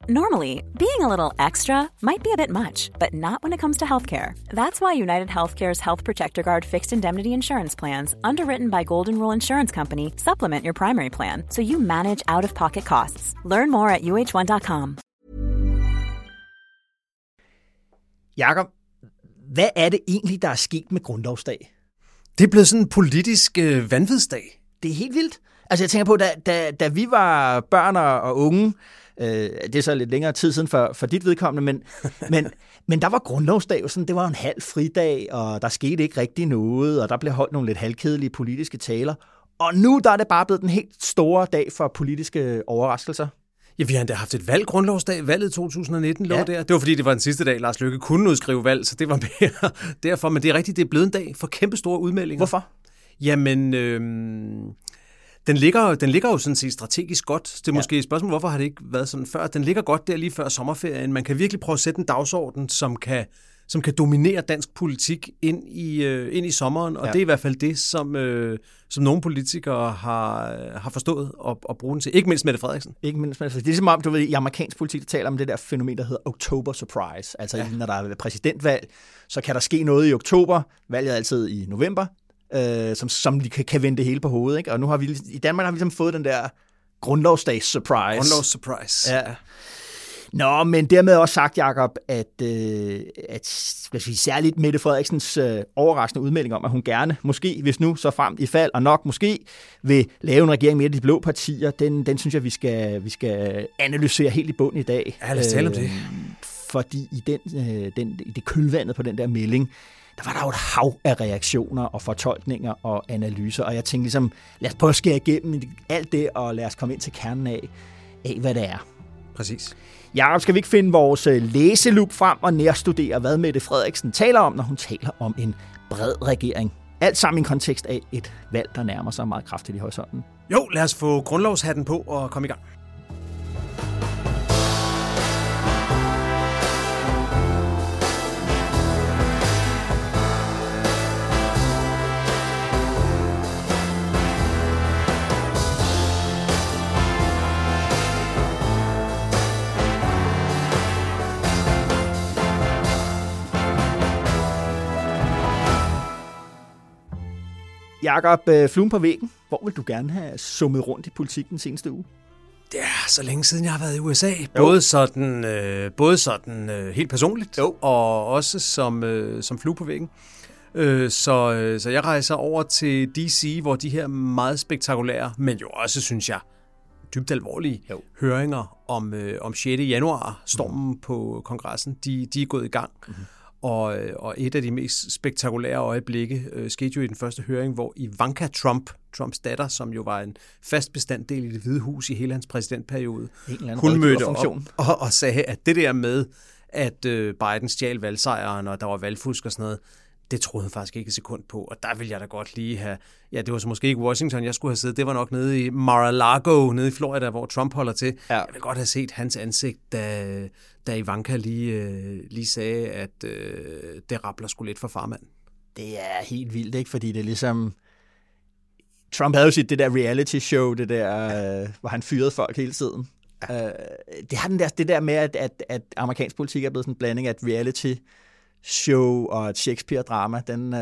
Normally, being a little extra might be a bit much, but not when it comes to healthcare. That's why United Healthcare's Health Protector Guard fixed indemnity insurance plans, underwritten by Golden Rule Insurance Company, supplement your primary plan so you manage out-of-pocket costs. Learn more at uh1.com. Jakob, hvad er det egentlig, der er sket med grundlovsdag? Det er blevet sådan en politisk vanvidsdag. Det er helt vildt. Altså jeg tænker på, da vi var børn og unge, det er så lidt længere tid siden for dit vedkommende, men der var grundlovsdag jo sådan, det var en halv fridag, og der skete ikke rigtig noget, og der blev holdt nogle lidt halvkedelige politiske taler. Og nu der er det bare blevet den helt store dag for politiske overraskelser. Ja, vi har endda haft et valg, grundlovsdag, valget 2019 lå der. Det var fordi, det var den sidste dag, Lars Løkke kunne udskrive valg, så det var mere derfor. Men det er rigtigt, det er blevet en dag for kæmpe store udmeldinger. Hvorfor? Jamen, den ligger jo sådan set strategisk godt. Det er måske et spørgsmål, hvorfor har det ikke været sådan før? Den ligger godt der lige før sommerferien. Man kan virkelig prøve at sætte en dagsorden, som kan dominere dansk politik ind i sommeren, og det er i hvert fed det, som nogle politikere har forstået at bruge den til. Ikke mindst Mette Frederiksen. Ikke mindst Mette Frederiksen. Det er som om, du ved, i amerikansk politik, der taler om det der fænomen, der hedder October Surprise. Altså, når der er præsidentvalg, så kan der ske noget i oktober. Valget er altid i november. Som kan vende det hele på hovedet, ikke? Og nu har vi i Danmark har vi ligesom fået den der grundlovsdags surprise. Grundlovssurprise. Ja. Nå, men dermed også sagt, Jakob, at særligt Mette Frederiksens overraskende udmelding om, at hun gerne, måske, hvis nu så frem i fald, og nok måske, vil lave en regering med de blå partier, den synes jeg, vi skal analysere helt i bunden i dag. Ja, lad os tale om det. Fordi i det kølvandet på den der melding, der var der jo et hav af reaktioner og fortolkninger og analyser, og jeg tænkte ligesom, lad os prøve at skære igennem alt det, og lad os komme ind til kernen af hvad det er. Præcis. Jakob, skal vi ikke finde vores læselup frem og nærstudere, hvad Mette Frederiksen taler om, når hun taler om en bred regering? Alt sammen i en kontekst af et valg, der nærmer sig meget kraftigt i horisonten. Jo, lad os få grundlovshatten på og komme i gang. Jakob, fluen på væggen. Hvor vil du gerne have summet rundt i politik den seneste uge? Det er så længe siden, jeg har været i USA. Både sådan helt personligt, og også som flue på væggen. Så jeg rejser over til DC, hvor de her meget spektakulære, men jo også, synes jeg, dybt alvorlige høringer om 6. januar, stormen på kongressen, de er gået i gang. Mm-hmm. Og et af de mest spektakulære øjeblikke skete jo i den første høring, hvor Ivanka Trump, Trumps datter, som jo var en fast bestanddel i Det Hvide Hus i hele hans præsidentperiode, hun mødte op og sagde, at det der med, at Biden stjal valgsejren, og der var valgfusk og sådan noget, det troede han faktisk ikke et sekund på, og der ville jeg da godt lige have... Ja, det var så måske ikke Washington, jeg skulle have siddet. Det var nok nede i Mar-a-Lago, nede i Florida, hvor Trump holder til. Ja. Jeg ville godt have set hans ansigt, da Ivanka lige sagde, at det rappler sgu lidt for farmanden. Det er helt vildt, ikke? Fordi det er ligesom... Trump havde jo sit det der reality show, det der, hvor han fyrede folk hele tiden. Ja. Det har det der med, at amerikansk politik er blevet sådan en blanding af et reality show og et Shakespeare-drama,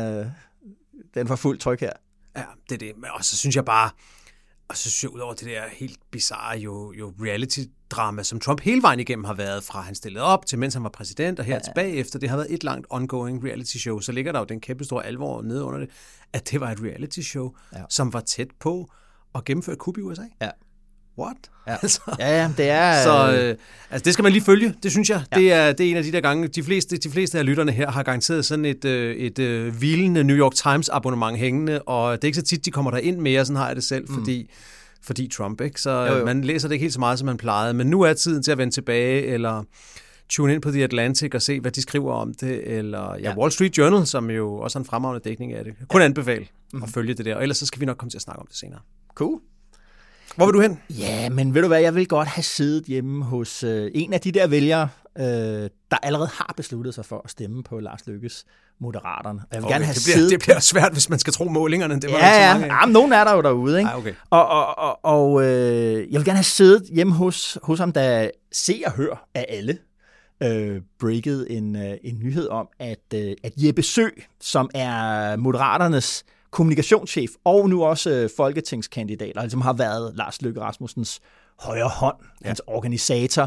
den får fuld tryk her. Ja, det er det. Men også så synes jeg bare, og så synes jeg ud over det der helt bizarre jo reality-drama, som Trump hele vejen igennem har været, fra han stillede op til mens han var præsident, og her tilbage efter, det har været et langt ongoing reality-show, så ligger der jo den kæmpe store alvor nede under det, at det var et reality-show, som var tæt på at gennemføre et kup i USA. Ja. What? Ja, ja det er... Så det skal man lige følge, det synes jeg. Ja. Det er en af de der gange, de fleste af lytterne her har garanteret sådan et hvilende New York Times abonnement hængende, og det er ikke så tit, de kommer der ind mere, sådan har jeg det selv, fordi Trump, ikke? Så jo. Man læser det ikke helt så meget, som man plejede, men nu er tiden til at vende tilbage, eller tune ind på The Atlantic og se, hvad de skriver om det, eller Wall Street Journal, som jo også har en fremragende dækning af det. Kun anbefale at følge det der, og ellers så skal vi nok komme til at snakke om det senere. Cool. Hvor vil du hen? Ja, men ved du hvad, jeg vil godt have siddet hjemme hos en af de der vælgere, der allerede har besluttet sig for at stemme på Lars Løkkes Moderaterne. Jeg vil gerne have det bliver svært, hvis man skal tro målingerne. Det var ja, men nogen er der jo derude, ikke? Okay. Og jeg vil gerne have siddet hjemme hos ham, der Se og Hør af alle breaket en nyhed om, at Jeppe Søe, som er Moderaternes kommunikationschef og nu også folketingskandidat, og som har været Lars Løkke Rasmussens højre hånd, hans organisator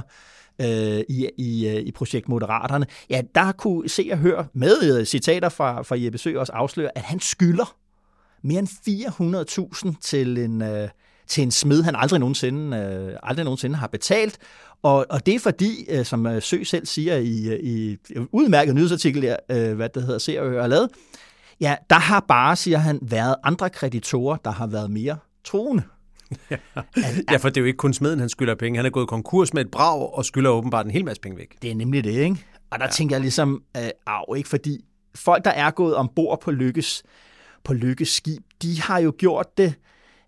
i projekt Moderaterne. Ja, der kunne Se og Hør med citater fra Jeppe Søe også afsløre, at han skylder mere end 400.000 til en smed, han aldrig nogensinde har betalt. Og det er fordi, som Søe selv siger i udmærket nyhedsartikel, hvad det hedder, Se og Hør har lavet, ja, der har bare, siger han, været andre kreditorer, der har været mere troende. Ja, for det er jo ikke kun smeden, han skylder penge. Han er gået konkurs med et brag og skylder åbenbart en hel masse penge væk. Det er nemlig det, ikke? Og der tænker jeg ligesom, ikke? Fordi folk, der er gået ombord på Lykkes skib, de har jo gjort det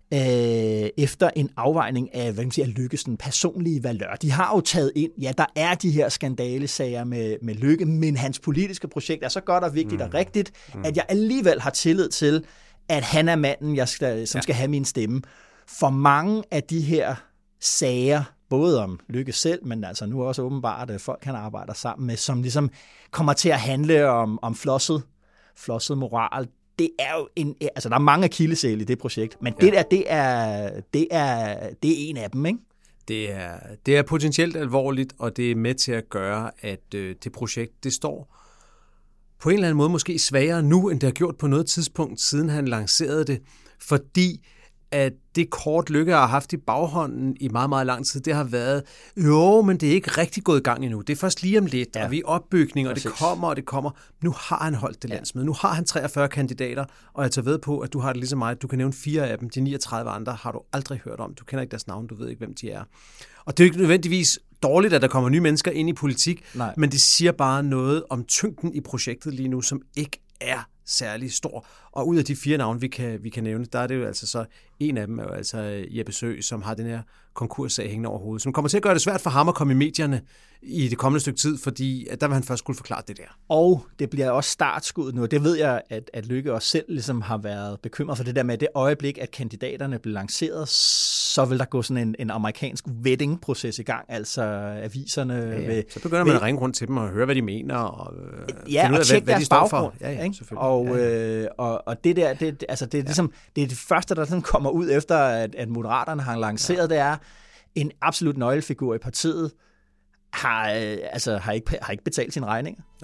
efter en afvejning af, hvad kan man sige, Lykkes personlige valør. De har jo taget ind, ja, der er de her skandalesager med Lykke, men hans politiske projekt er så godt og vigtigt og rigtigt, at jeg alligevel har tillid til, at han er manden, som skal have min stemme. For mange af de her sager, både om Lykke selv, men altså nu også åbenbart folk, han arbejder sammen med, som ligesom kommer til at handle om flosset moral. Det er jo der er mange akilleshæle i det projekt, men det der, det er en af dem, ikke? Det er potentielt alvorligt, og det er med til at gøre, at det projekt, det står på en eller anden måde måske svagere nu, end det har gjort på noget tidspunkt, siden han lancerede det, fordi at det kort Lykke har haft i baghånden i meget, meget lang tid, det har været, men det er ikke rigtig gået i gang endnu. Det er først lige om lidt, og vi er opbygning, og det kommer. Nu har han holdt det landsmøde. Nu har han 43 kandidater, og jeg tager ved på, at du har det ligesom mig. Du kan nævne 4 af dem. De 39 andre har du aldrig hørt om. Du kender ikke deres navn, du ved ikke, hvem de er. Og det er ikke nødvendigvis dårligt, at der kommer nye mennesker ind i politik, men det siger bare noget om tyngden i projektet lige nu, som ikke er særlig stor. Og ud af de 4 navne, vi kan nævne, der er det jo altså så, en af dem er jo altså Jeppe Søe, som har den her konkurssag hængende over hovedet, som kommer til at gøre det svært for ham at komme i medierne i det kommende stykke tid, fordi at der vil han først skulle forklare det der. Og det bliver også startskuddet nu, det ved jeg, at Lykke også selv ligesom har været bekymret for det der med, det øjeblik, at kandidaterne bliver lanceret, så vil der gå sådan en amerikansk vetting-proces i gang, altså aviserne. Så begynder man at ringe rundt til dem og høre, hvad de mener, og finde ud af, hvad de står for. Ja, Og det der, det er ligesom, det er det første, der sådan kommer ud efter, at Moderaterne har lanceret, det er en absolut nøglefigur i partiet, har ikke betalt sine regninger. Ja.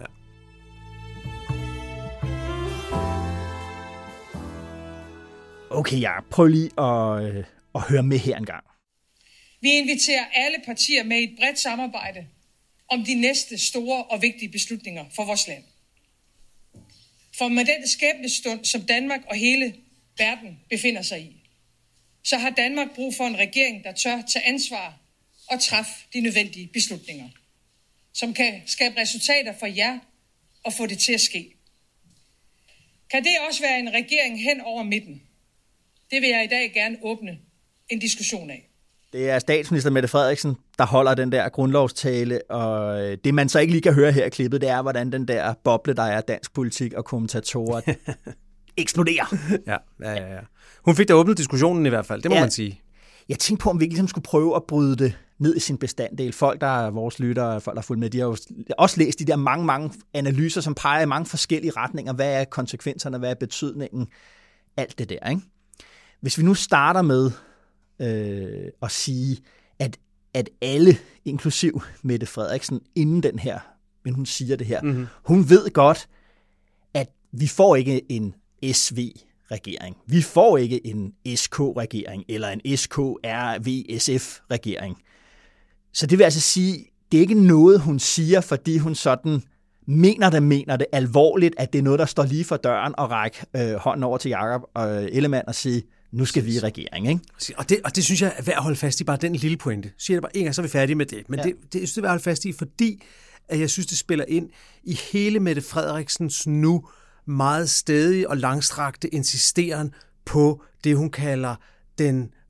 Okay, ja, prøv lige at høre med her en gang. Vi inviterer alle partier med i et bredt samarbejde om de næste store og vigtige beslutninger for vores land. For med den skæbnestund, som Danmark og hele verden befinder sig i, så har Danmark brug for en regering, der tør tage ansvar og træffe de nødvendige beslutninger, som kan skabe resultater for jer og få det til at ske. Kan det også være en regering hen over midten? Det vil jeg i dag gerne åbne en diskussion af. Det er statsminister Mette Frederiksen, der holder den der grundlovstale, og det man så ikke lige kan høre her i klippet, det er, hvordan den der boble, der er dansk politik og kommentatorer, eksploderer. Ja. Hun fik da åbnet diskussionen i hvert fald, det må man sige. Jeg tænkte på, om vi ligesom skulle prøve at bryde det ned i sin bestanddel. Folk, der er vores lyttere, folk, der har fulgt med, de har jo også læst de der mange analyser, som peger i mange forskellige retninger. Hvad er konsekvenserne? Hvad er betydningen? Alt det der, ikke? Hvis vi nu starter med at sige, at alle, inklusiv Mette Frederiksen, inden hun siger det her, hun ved godt, at vi får ikke en SV-regering. Vi får ikke en SK-regering eller en SKRV-SF-regering. Så det vil altså sige, det er ikke noget, hun siger, fordi hun sådan mener det alvorligt, at det er noget, der står lige for døren og række hånden over til Jakob og Ellemann og sige, nu skal vi i regering, ikke? Og det synes jeg er værd at holde fast i, bare den lille pointe. Siger jeg bare en gang, så er vi færdige med det. Men det synes jeg er værd at holde fast i, fordi at jeg synes, det spiller ind i hele Mette Frederiksens nu meget stædige og langstrakte insisteren på det, hun kalder den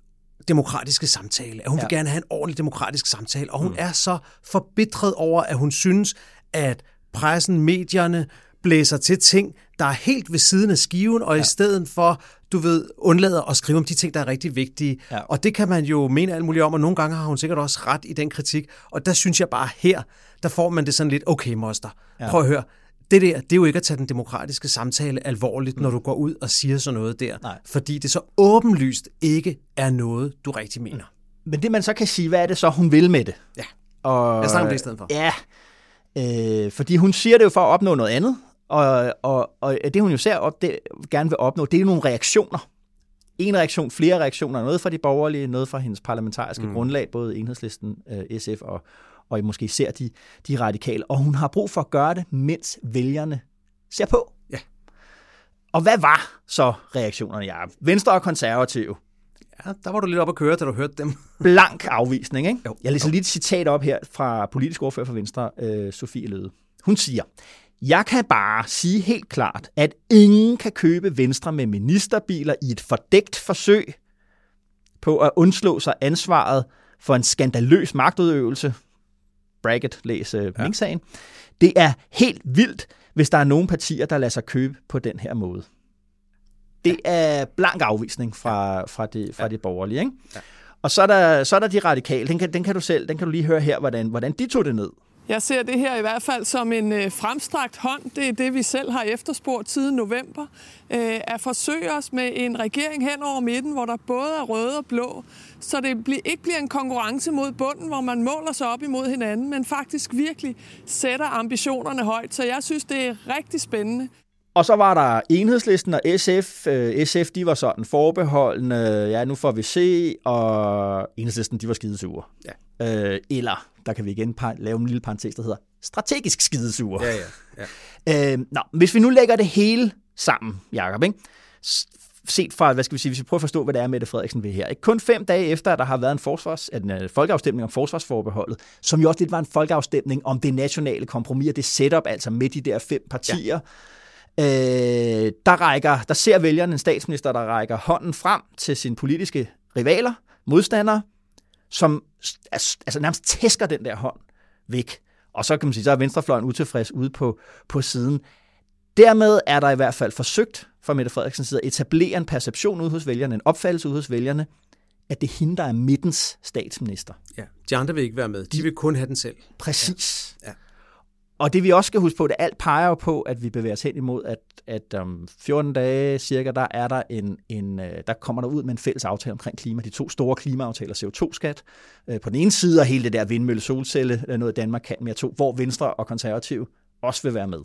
demokratiske samtale, at hun vil gerne have en ordentlig demokratisk samtale, og hun er så forbitret over, at hun synes, at pressen, medierne blæser til ting, der er helt ved siden af skiven, og i stedet for, undlader at skrive om de ting, der er rigtig vigtige. Ja. Og det kan man jo mene alt muligt om, og nogle gange har hun sikkert også ret i den kritik. Og der synes jeg bare her, der får man det sådan lidt, okay, moster, prøv at høre, det der, det er jo ikke at tage den demokratiske samtale alvorligt, når du går ud og siger sådan noget der. Nej. Fordi det så åbenlyst ikke er noget, du rigtig mener. Men det man så kan sige, hvad er det så, hun vil med det? Ja, jeg snakker om det i stedet for. Ja, fordi hun siger det jo for at opnå noget andet, og det hun jo gerne vil opnå, det er nogle reaktioner. En reaktion, flere reaktioner, noget fra de borgerlige, noget fra hendes parlamentariske grundlag, både Enhedslisten, SF og måske især de radikale. Og hun har brug for at gøre det, mens vælgerne ser på. Ja. Og hvad var så reaktionerne, Jacob? Venstre og Konservative. Ja, der var du lidt op at køre, da du hørte dem. Blank afvisning, ikke? Jo. Jeg læser lige et citat op her fra politisk ordfører for Venstre, Sofie Løhde. Hun siger: "Jeg kan bare sige helt klart, at ingen kan købe Venstre med ministerbiler i et fordækt forsøg på at undslå sig ansvaret for en skandaløs magtudøvelse." Bracket, læs Mink-sagen. "Det er helt vildt, hvis der er nogle partier, der lader sig købe på den her måde." Det er blank afvisning fra det borgerlige, ikke? Ja. Og så er der de radikale. Den kan du lige høre her, hvordan de tog det ned. Jeg ser det her i hvert fald som en fremstrakt hånd. Det er det, vi selv har efterspurgt siden november. At forsøge os med en regering hen over midten, hvor der både er røde og blå, så det ikke bliver en konkurrence mod bunden, hvor man måler sig op imod hinanden, men faktisk virkelig sætter ambitionerne højt. Så jeg synes, det er rigtig spændende. Og så var der Enhedslisten og SF. SF, de var sådan forbeholdende, ja, nu får vi se, og Enhedslisten, de var skidesure. Ja. Eller, der kan vi igen lave en lille parentes, der hedder strategisk skidesure. Ja. Hvis vi nu lægger det hele sammen, Jacob, ikke? Set fra, hvis vi prøver at forstå, hvad det er, Mette Frederiksen vil her. Ikke? Kun 5 dage efter, at der har været en folkeafstemning om forsvarsforbeholdet, som jo også lidt var en folkeafstemning om det nationale kompromis, og det setup, altså med de der 5 partier. Ja. Der ser vælgerne en statsminister, der rækker hånden frem til sine politiske rivaler, modstandere, som altså nærmest tæsker den der hånd væk. Og så kan man sige, så er venstrefløjen utilfreds ude på siden. Dermed er der i hvert fald forsøgt fra Mette Frederiksens side at etablere en perception ude hos vælgerne, en opfattelse ude hos vælgerne, at det er hende, der er midtens statsminister. Ja, de andre vil ikke være med. De vil kun have den selv. Præcis. Ja. Og det vi også skal huske på, det alt peger jo på, at vi bevæger os hen imod, at om 14 dage cirka, der er der der kommer der ud med en fælles aftale omkring klima. De 2 store klimaaftaler, CO2-skat på den ene side, og hele det der vindmølle solcelle, noget Danmark kan mere 2, hvor Venstre og Konservative også vil være med.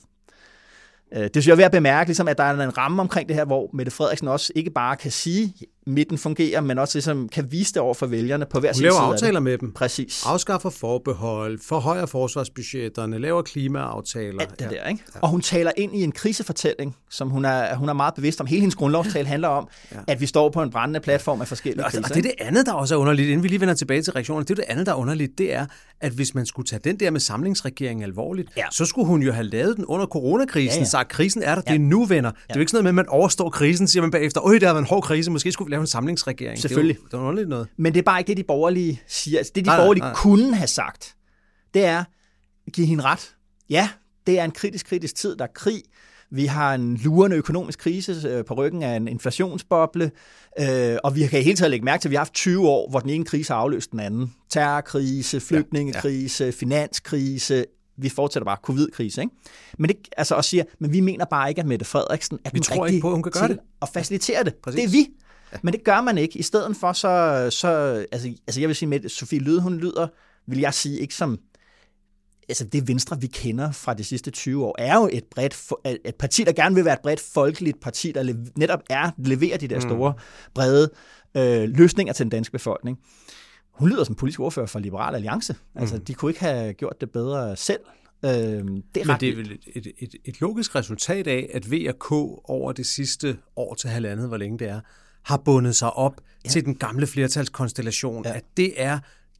Det synes jeg er ved at bemærke, ligesom, at der er en ramme omkring det her, hvor Mette Frederiksen også ikke bare kan sige, at midten fungerer, men også ligesom kan vise det over for vælgerne på hver sin side. Hun laver aftaler med dem. Præcis. Afskaffer forbehold, forhøjer forsvarsbudgetterne, laver klimaaftaler. Alt det der, ikke? Ja. Og hun taler ind i en krisefortælling, som hun er meget bevidst om. Hele hendes grundlovstale handler om, at vi står på en brændende platform af forskellige kriser. Og det er det andet, der også er underligt, inden vi lige vender tilbage til reaktionerne, det er det andet, der er underligt, det er, at hvis man skulle tage den der med samlingsregeringen alvorligt, så skulle hun jo have lavet den under coronakrisen, sagt, krisen er der, det er nu, venner. Det er jo ikke sådan noget med, at man overstår krisen, siger man bagefter, det har været en hård krise, måske skulle vi lave en samlingsregering. Selvfølgelig. Det er underligt noget. Men det er bare ikke det, de borgerlige siger. Altså, det, de borgerlige kunne have sagt, det er, give hende ret. Ja, det er en kritisk tid, der er krig. Vi har en lurende økonomisk krise på ryggen af en inflationsboble, og vi kan i hele taget lægge mærke til, at vi har haft 20 år, hvor den ene krise har afløst den anden. Terrorkrise, flygtningekrise, finanskrise. Vi fortsætter bare covid-krise, ikke? Men det altså også siger, men vi mener bare ikke, at Mette Frederiksen er den rigtige på, hun kan gøre det og facilitere det. Præcis. Det er vi. Ja. Men det gør man ikke. I stedet for så altså jeg vil sige, med Sofie Løhde, hun lyder, vil jeg sige, ikke som altså det Venstre, vi kender fra de sidste 20 år, er jo et parti, der gerne vil være et bredt folkeligt parti, der netop leverer de der store, brede løsninger til den danske befolkning. Hun lyder som politisk ordfører for Liberal Alliance. Altså, de kunne ikke have gjort det bedre selv. Det er vel et logisk resultat af, at V og K over det sidste år til halvandet, hvor længe det er, har bundet sig op til den gamle flertalskonstellation, at det er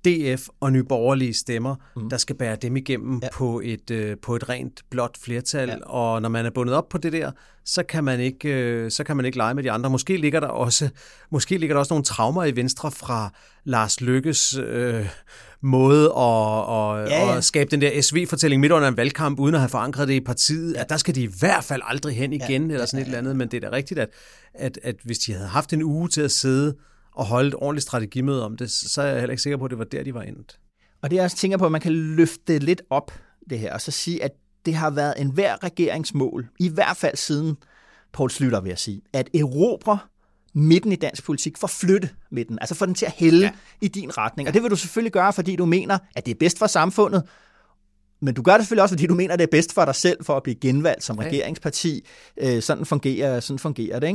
DF og Nye Borgerlige stemmer, der skal bære dem igennem på et rent blåt flertal. Ja. Og når man er bundet op på det der, så kan man ikke lege med de andre. Måske ligger der også nogle traumer i Venstre fra Lars Løkkes måde at skabe den der SV-fortælling midt under en valgkamp, uden at have forankret det i partiet, at der skal de i hvert fald aldrig hen igen, eller sådan et eller andet. Men det er da rigtigt, at hvis de havde haft en uge til at sidde og holde et ordentligt strategimøde om det, så er jeg heller ikke sikker på, at det var der, de var endt. Og det jeg også tænker på, at man kan løfte lidt op det her, og så sige, at det har været enhver regeringsmål, i hvert fald siden Poul Schlüter, vil jeg sige, at erobre midten i dansk politik, forflytte midten, altså få den til at hælde i din retning. Og det vil du selvfølgelig gøre, fordi du mener, at det er bedst for samfundet, men du gør det selvfølgelig også, fordi du mener, at det er bedst for dig selv, for at blive genvalgt som regeringsparti. Sådan fungerer det, ikke?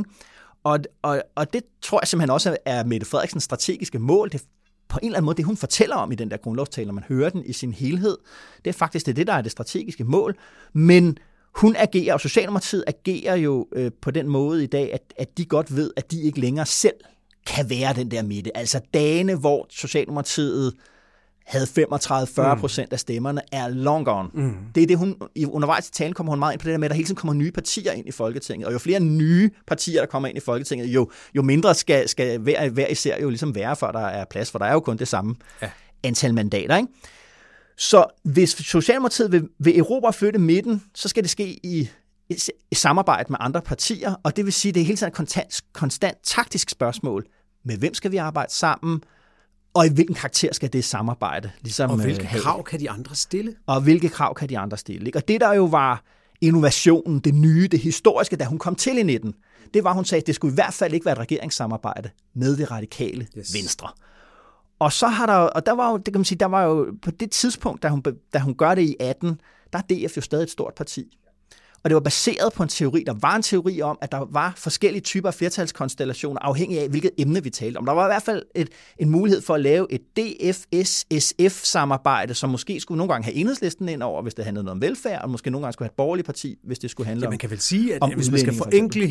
Og det tror jeg simpelthen også er Mette Frederiksens strategiske mål. Det på en eller anden måde, det hun fortæller om i den der grundlovstale, når man hører den i sin helhed, det er faktisk det, der er det strategiske mål. Men hun agerer, og Socialdemokratiet agerer jo på den måde i dag, at de godt ved, at de ikke længere selv kan være den der midte. Altså dagene, hvor Socialdemokratiet havde 35-40% af stemmerne, er long gone. Det er det, hun undervejs i talen kommer hun meget ind på det der med, at der hele tiden kommer nye partier ind i Folketinget. Og jo flere nye partier, der kommer ind i Folketinget, jo mindre skal hver især jo ligesom være, for der er plads, for der er jo kun det samme antal mandater, ikke? Så hvis Socialdemokratiet vil erobre og flytte midten, så skal det ske i samarbejde med andre partier, og det vil sige, at det er hele tiden et konstant taktisk spørgsmål. Med hvem skal vi arbejde sammen? Og i hvilken karakter skal det samarbejde ligesom og hvilke krav kan de andre stille? Og hvilke krav kan de andre stille? Ikke? Og det, der jo var innovationen, det nye, det historiske, da hun kom til i 19, det var, hun sagde, at det skulle i hvert fald ikke være et regeringssamarbejde med det radikale Venstre. Og så har der var jo, det kan man sige, der var jo på det tidspunkt, da hun gør det i 18, der er DF jo stadig et stort parti. Og det var baseret på en teori. Der var en teori om, at der var forskellige typer af flertalskonstellationer, afhængig af, hvilket emne vi talte om. Der var i hvert fald en mulighed for at lave et DF-SF-samarbejde, som måske skulle nogle gange have Enhedslisten ind over, hvis det handlede noget om velfærd, og måske nogle gange skulle have et borgerligt parti, hvis det skulle handle om. Man kan vel sige, at hvis man skal forenkle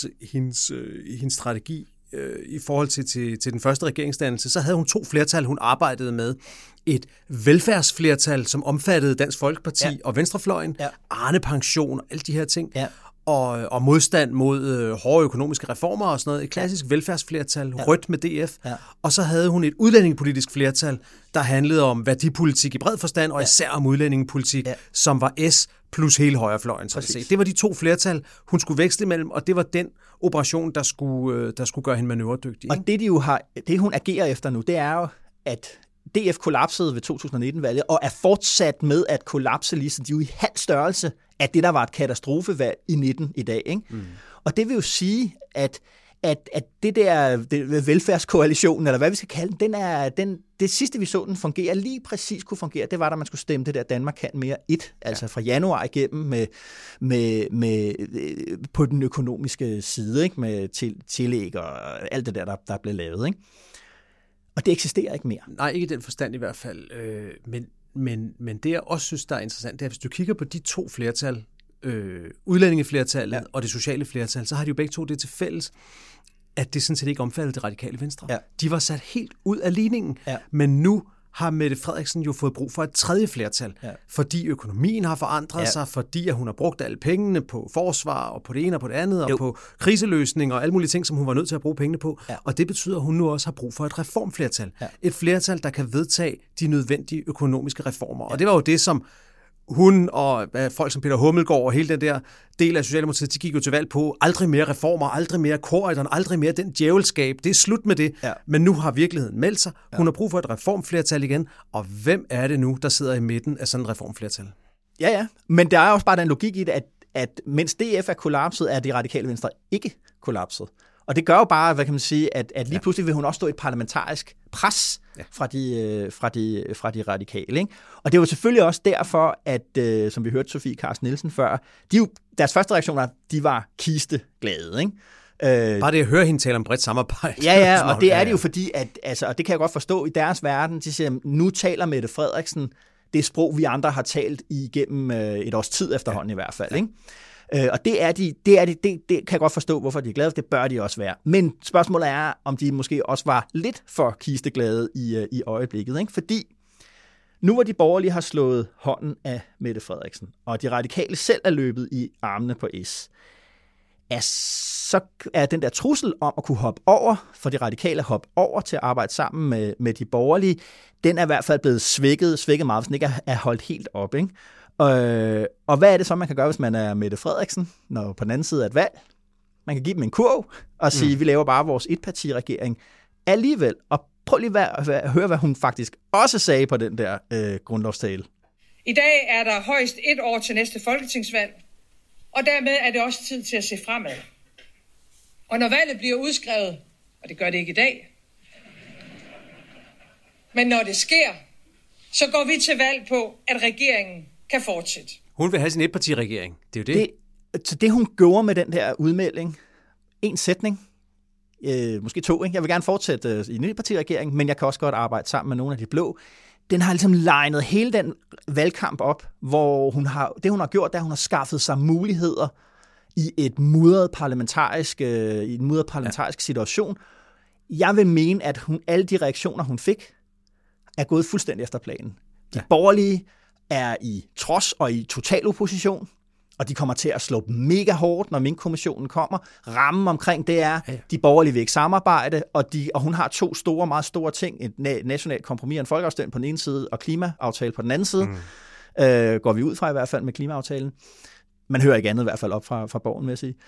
hendes strategi i forhold til den første regeringsdannelse, så havde hun 2 flertal, hun arbejdede med. Et velfærdsflertal, som omfattede Dansk Folkeparti og Venstrefløjen, Arne-pension og alle de her ting, og modstand mod hårde økonomiske reformer og sådan noget. Et klassisk velfærdsflertal, rødt med DF. Og så havde hun et udlændingepolitisk flertal, der handlede om værdipolitik i bred forstand, og især om udlændingepolitik, som var S plus hele højrefløjen. Det var de 2 flertal, hun skulle veksle imellem, og det var den operation, der skulle gøre hende manøvredygtig. Og det hun agerer efter nu, det er jo, at DF kollapsede ved 2019-valget, og er fortsat med at kollapse, ligesom de jo i halv størrelse af det, der var et katastrofevalg i 19 i dag. Ikke? Og det vil jo sige, at det der velfærdskoalitionen, eller hvad vi skal kalde den, det sidste vi så den fungere, lige præcis kunne fungere, det var, da man skulle stemme det der Danmark kan mere 1, altså fra januar igennem med på den økonomiske side, ikke? Med tillæg og alt det der blev lavet, ikke? Og det eksisterer ikke mere. Nej, ikke i den forstand i hvert fald. Men det, jeg også synes, der er interessant, det er, hvis du kigger på de 2 flertal, udlændingeflertallet og det sociale flertal, så har de jo begge 2 det til fælles, at det sådan set ikke omfattede det radikale Venstre. Ja. De var sat helt ud af ligningen, men nu har Mette Frederiksen jo fået brug for et 3. flertal, fordi økonomien har forandret sig, fordi at hun har brugt alle pengene på forsvar, og på det ene og på det andet, og på kriseløsning og alle mulige ting, som hun var nødt til at bruge pengene på. Og det betyder, at hun nu også har brug for et reformflertal. Et flertal, der kan vedtage de nødvendige økonomiske reformer. Og det var jo det, som hun og folk som Peter Hummelgaard og hele den der del af Socialdemokratiet, de gik jo til valg på aldrig mere reformer, aldrig mere Corydon, aldrig mere den djævelskab. Det er slut med det. Men nu har virkeligheden meldt sig. Hun har brug for et reformflertal igen. Og hvem er det nu, der sidder i midten af sådan et reformflertal? Ja. Men der er også bare den logik i det, at mens DF er kollapset, er det radikale Venstre ikke kollapset. Og det gør jo bare, hvad kan man sige, at lige pludselig vil hun også stå et parlamentarisk pres fra de radikale. Ikke? Og det var selvfølgelig også derfor, at, som vi hørte Sofie Carsten Nielsen før, deres første reaktioner, de var kisteglade. Ikke? Bare det at høre hende tale om bredt samarbejde. Ja, og det er det jo fordi, og det kan jeg godt forstå, i deres verden, de siger, nu taler Mette Frederiksen det sprog, vi andre har talt igennem et års tid efterhånden i hvert fald. Ikke? Og det kan jeg godt forstå, hvorfor de er glade, det bør de også være. Men spørgsmålet er, om de måske også var lidt for kisteglade i øjeblikket, ikke? Fordi nu hvor de borgerlige har slået hånden af Mette Frederiksen, og de radikale selv er løbet i armene på S, så er den der trussel om at kunne hoppe over, for de radikale at hoppe over til at arbejde sammen med de borgerlige, den er i hvert fald blevet svækket meget, hvis den ikke er holdt helt op, ikke? Og hvad er det så, man kan gøre, hvis man er Mette Frederiksen, når på den anden side af et valg? Man kan give dem en kurv og sige, vi laver bare vores etpartiregering alligevel. Og prøv lige at høre, hvad hun faktisk også sagde på den der grundlovstale. I dag er der højst 1 år til næste folketingsvalg, og dermed er det også tid til at se fremad. Og når valget bliver udskrevet, og det gør det ikke i dag, men når det sker, så går vi til valg på, at regeringen kan fortsætte. Hun vil have sin etpartiregering. Det er jo det. Det hun gjorde med den der udmelding, en sætning, måske 2, ikke? Jeg vil gerne fortsætte i en etpartiregering, men jeg kan også godt arbejde sammen med nogle af de blå. Den har ligesom legnet hele den valgkamp op, hvor hun har gjort, at hun har skaffet sig muligheder i en mudret parlamentarisk situation. Jeg vil mene, at alle de reaktioner, hun fik, er gået fuldstændig efter planen. De borgerlige er i trods og i total opposition, og de kommer til at slå mega hårdt, når Mink-kommissionen kommer. Rammen omkring det er, de borgerlige vil ikke samarbejde, og hun har 2 meget store ting, et nationalt kompromis og en folkeafstemning på den ene side, og klimaaftale på den anden side. Går vi ud fra i hvert fald med klimaaftalen. Man hører ikke andet i hvert fald op fra borgen, vil jeg sige.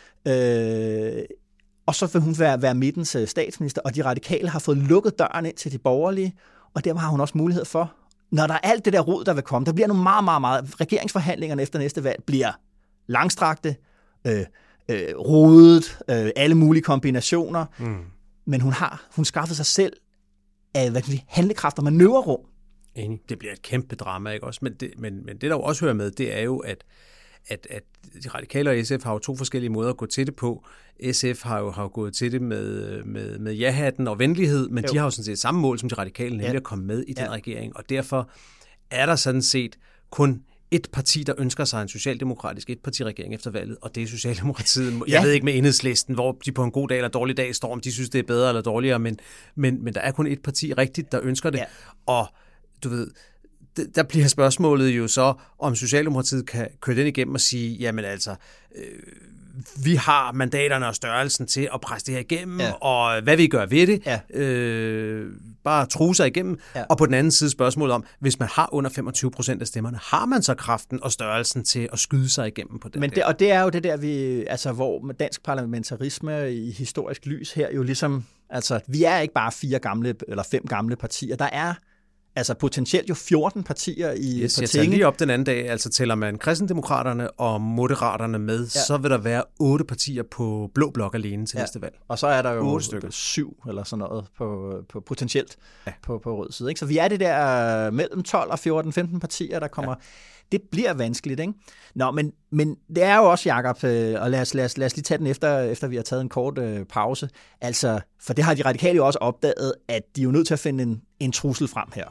Og så vil hun være midtens statsminister, og de radikale har fået lukket døren ind til de borgerlige, og dermed har hun også mulighed for, når der er alt det der rod, der vil komme, der bliver nogle meget, regeringsforhandlingerne efter næste valg bliver langstrakte, rodet, alle mulige kombinationer, men hun skaffede sig selv af handlekraft og manøvrerum. Enig. Det bliver et kæmpe drama, ikke også? Men det der jo også hører med, det er jo, at de radikale og SF har jo 2 forskellige måder at gå til det på. SF har jo gået til det med ja-hatten og venlighed, men de har jo sådan set samme mål som de radikale, nemlig at komme med i den regering. Og derfor er der sådan set kun et parti, der ønsker sig en socialdemokratisk etpartiregering efter valget, og det er Socialdemokratiet. Jeg ved ikke med Enhedslisten, hvor de på en god dag eller dårlig dag står, om de synes, det er bedre eller dårligere, men der er kun et parti rigtigt, der ønsker det. Ja. Og du ved, der bliver spørgsmålet jo så, om Socialdemokratiet kan køre den igennem og sige, jamen altså, vi har mandaterne og størrelsen til at presse det her igennem, og hvad vi gør ved det, bare true sig igennem. Og på den anden side spørgsmålet om, hvis man har under 25% af stemmerne, har man så kraften og størrelsen til at skyde sig igennem på det? Og det er jo det der, hvor dansk parlamentarisme i historisk lys her jo ligesom, altså vi er ikke bare 4 gamle eller 5 gamle partier, der er altså potentielt jo 14 partier på jeg tager lige op den anden dag, altså tæller man Kristendemokraterne og Moderaterne med, så vil der være 8 partier på blå blok alene til næste valg. Og så er der jo 7 eller sådan noget på potentielt på rød side, ikke? Så vi er det der mellem 12 og 14, 15 partier, der kommer. Det bliver vanskeligt, ikke? Nå, men det er jo også, Jakob, og lad os lige tage den efter vi har taget en kort pause. Altså, for det har de radikale jo også opdaget, at de er jo nødt til at finde en trussel frem her.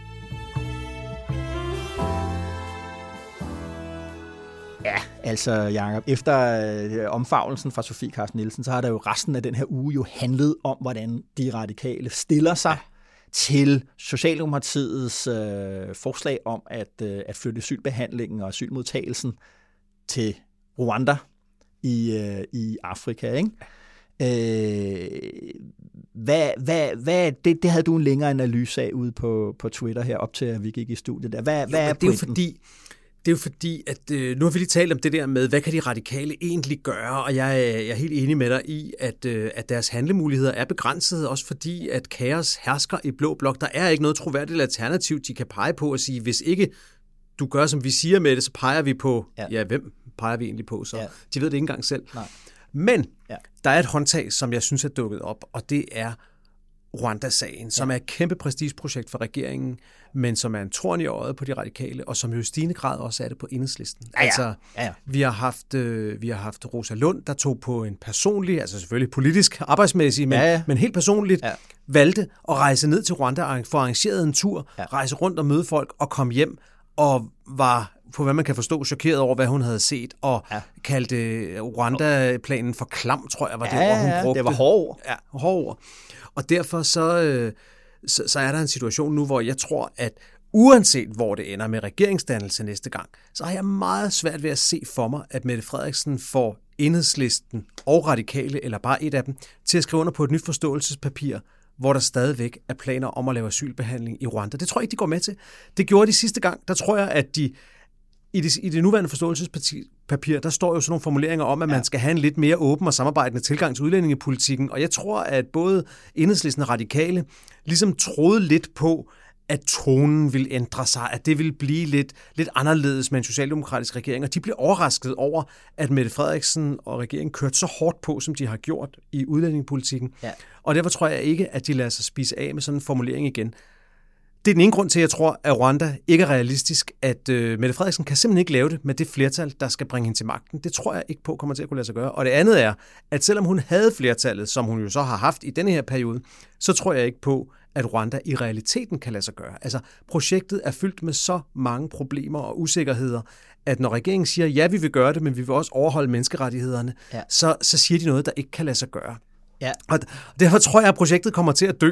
Ja, altså Jacob, efter omfavnelsen fra Sofie Carsten Nielsen, så har der jo resten af den her uge jo handlet om, hvordan de radikale stiller sig til Socialdemokratiets forslag om at flytte asylbehandlingen og asylmodtagelsen til Rwanda i Afrika, ikke? Det havde du en længere analyse af ude på Twitter her op til, at vi gik i studiet der. Hvad er pointen? Det er jo fordi, at nu har vi lige talt om det der med, hvad kan de radikale egentlig gøre, og jeg er helt enig med dig i, at deres handlemuligheder er begrænsede, også fordi, at kaos hersker i blå blok. Der er ikke noget troværdigt alternativ, de kan pege på og sige, hvis ikke du gør, som vi siger med det, så peger vi på, hvem peger vi egentlig på, så de ved det ikke engang selv. Nej. Men der er et håndtag, som jeg synes er dukket op, og det er Rwanda-sagen, som er et kæmpe prestigeprojekt for regeringen, men som er en torn i øjet på de radikale, og som jo i stigende grad også er det på Enhedslisten. Vi har haft Rosa Lund, der tog på en personlig, altså selvfølgelig politisk, arbejdsmæssig, men helt personligt, valgte at rejse ned til Rwanda, for arrangeret en tur, rejse rundt og møde folk og komme hjem og var, på hvad man kan forstå, chokeret over, hvad hun havde set, og kaldte Rwanda-planen for klam, tror jeg, var det ord, hun brugte. Det var hård. Ja, hård ord. Og derfor så er der en situation nu, hvor jeg tror, at uanset hvor det ender med regeringsdannelse næste gang, så har jeg meget svært ved at se for mig, at Mette Frederiksen får Enhedslisten og Radikale, eller bare et af dem, til at skrive under på et nyt forståelsespapir, hvor der stadigvæk er planer om at lave asylbehandling i Rwanda. Det tror jeg ikke, de går med til. Det gjorde de sidste gang. Der tror jeg, at de i det nuværende forståelsespapir, der står jo sådan nogle formuleringer om, at man skal have en lidt mere åben og samarbejdende tilgang til udlændingepolitikken, og jeg tror, at både Enhedslisten og Radikale ligesom troede lidt på, at tonen ville ændre sig, at det ville blive lidt anderledes med en socialdemokratisk regering, og de blev overrasket over, at Mette Frederiksen og regeringen kørte så hårdt på, som de har gjort i udlændingepolitikken. Ja. Og derfor tror jeg ikke, at de lader sig spise af med sådan en formulering igen. Det er den ene grund til, at jeg tror, at Rwanda ikke er realistisk, at Mette Frederiksen kan simpelthen ikke lave det med det flertal, der skal bringe hende til magten. Det tror jeg ikke på kommer til at kunne lade sig gøre. Og det andet er, at selvom hun havde flertallet, som hun jo så har haft i denne her periode, så tror jeg ikke på, at Rwanda i realiteten kan lade sig gøre. Altså, projektet er fyldt med så mange problemer og usikkerheder, at når regeringen siger, ja, vi vil gøre det, men vi vil også overholde menneskerettighederne, så siger de noget, der ikke kan lade sig gøre. Ja. Og derfor tror jeg, at projektet kommer til at dø.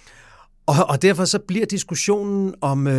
Og derfor så bliver diskussionen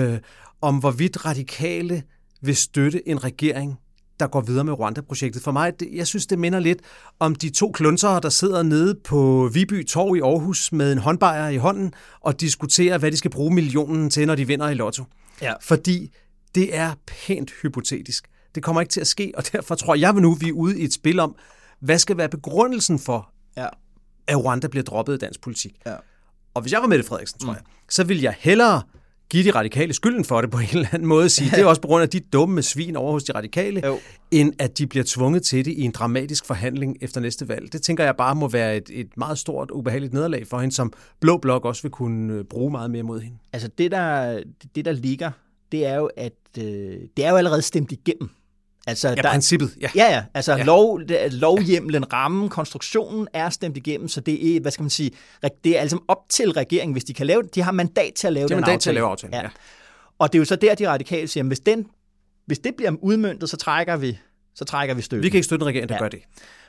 om hvorvidt Radikale vil støtte en regering, der går videre med Rwanda-projektet. For mig, jeg synes, det minder lidt om de to klunsere, der sidder nede på Viby Torv i Aarhus med en håndbajer i hånden og diskuterer, hvad de skal bruge millionen til, når de vinder i Lotto. Ja. Fordi det er pænt hypotetisk. Det kommer ikke til at ske, og derfor tror jeg nu, vi er ude i et spil om, hvad skal være begrundelsen for, at Rwanda bliver droppet i dansk politik. Ja. Og hvis jeg var Mette Frederiksen, tror jeg, så ville jeg hellere give de radikale skylden for det på en eller anden måde, sige, det er også på grund af de dumme svin over hos de radikale, end at de bliver tvunget til det i en dramatisk forhandling efter næste valg. Det tænker jeg bare må være et meget stort, ubehageligt nederlag for hende, som Blå Blok også vil kunne bruge meget mere mod hende. Altså det der ligger, det er jo, at det er jo allerede stemt igennem. Altså, princippet. Ja. Altså lovhjemlen, rammen, konstruktionen er stemt igennem, så det er, hvad skal man sige, det er altså op til regeringen, hvis de kan lave det. De har mandat til at lave den aftale. Til at lave aftalen, ja. Og det er jo så der, de radikale siger, hvis det bliver udmøntet, så trækker vi støtten. Vi kan ikke støtte en regering, der gør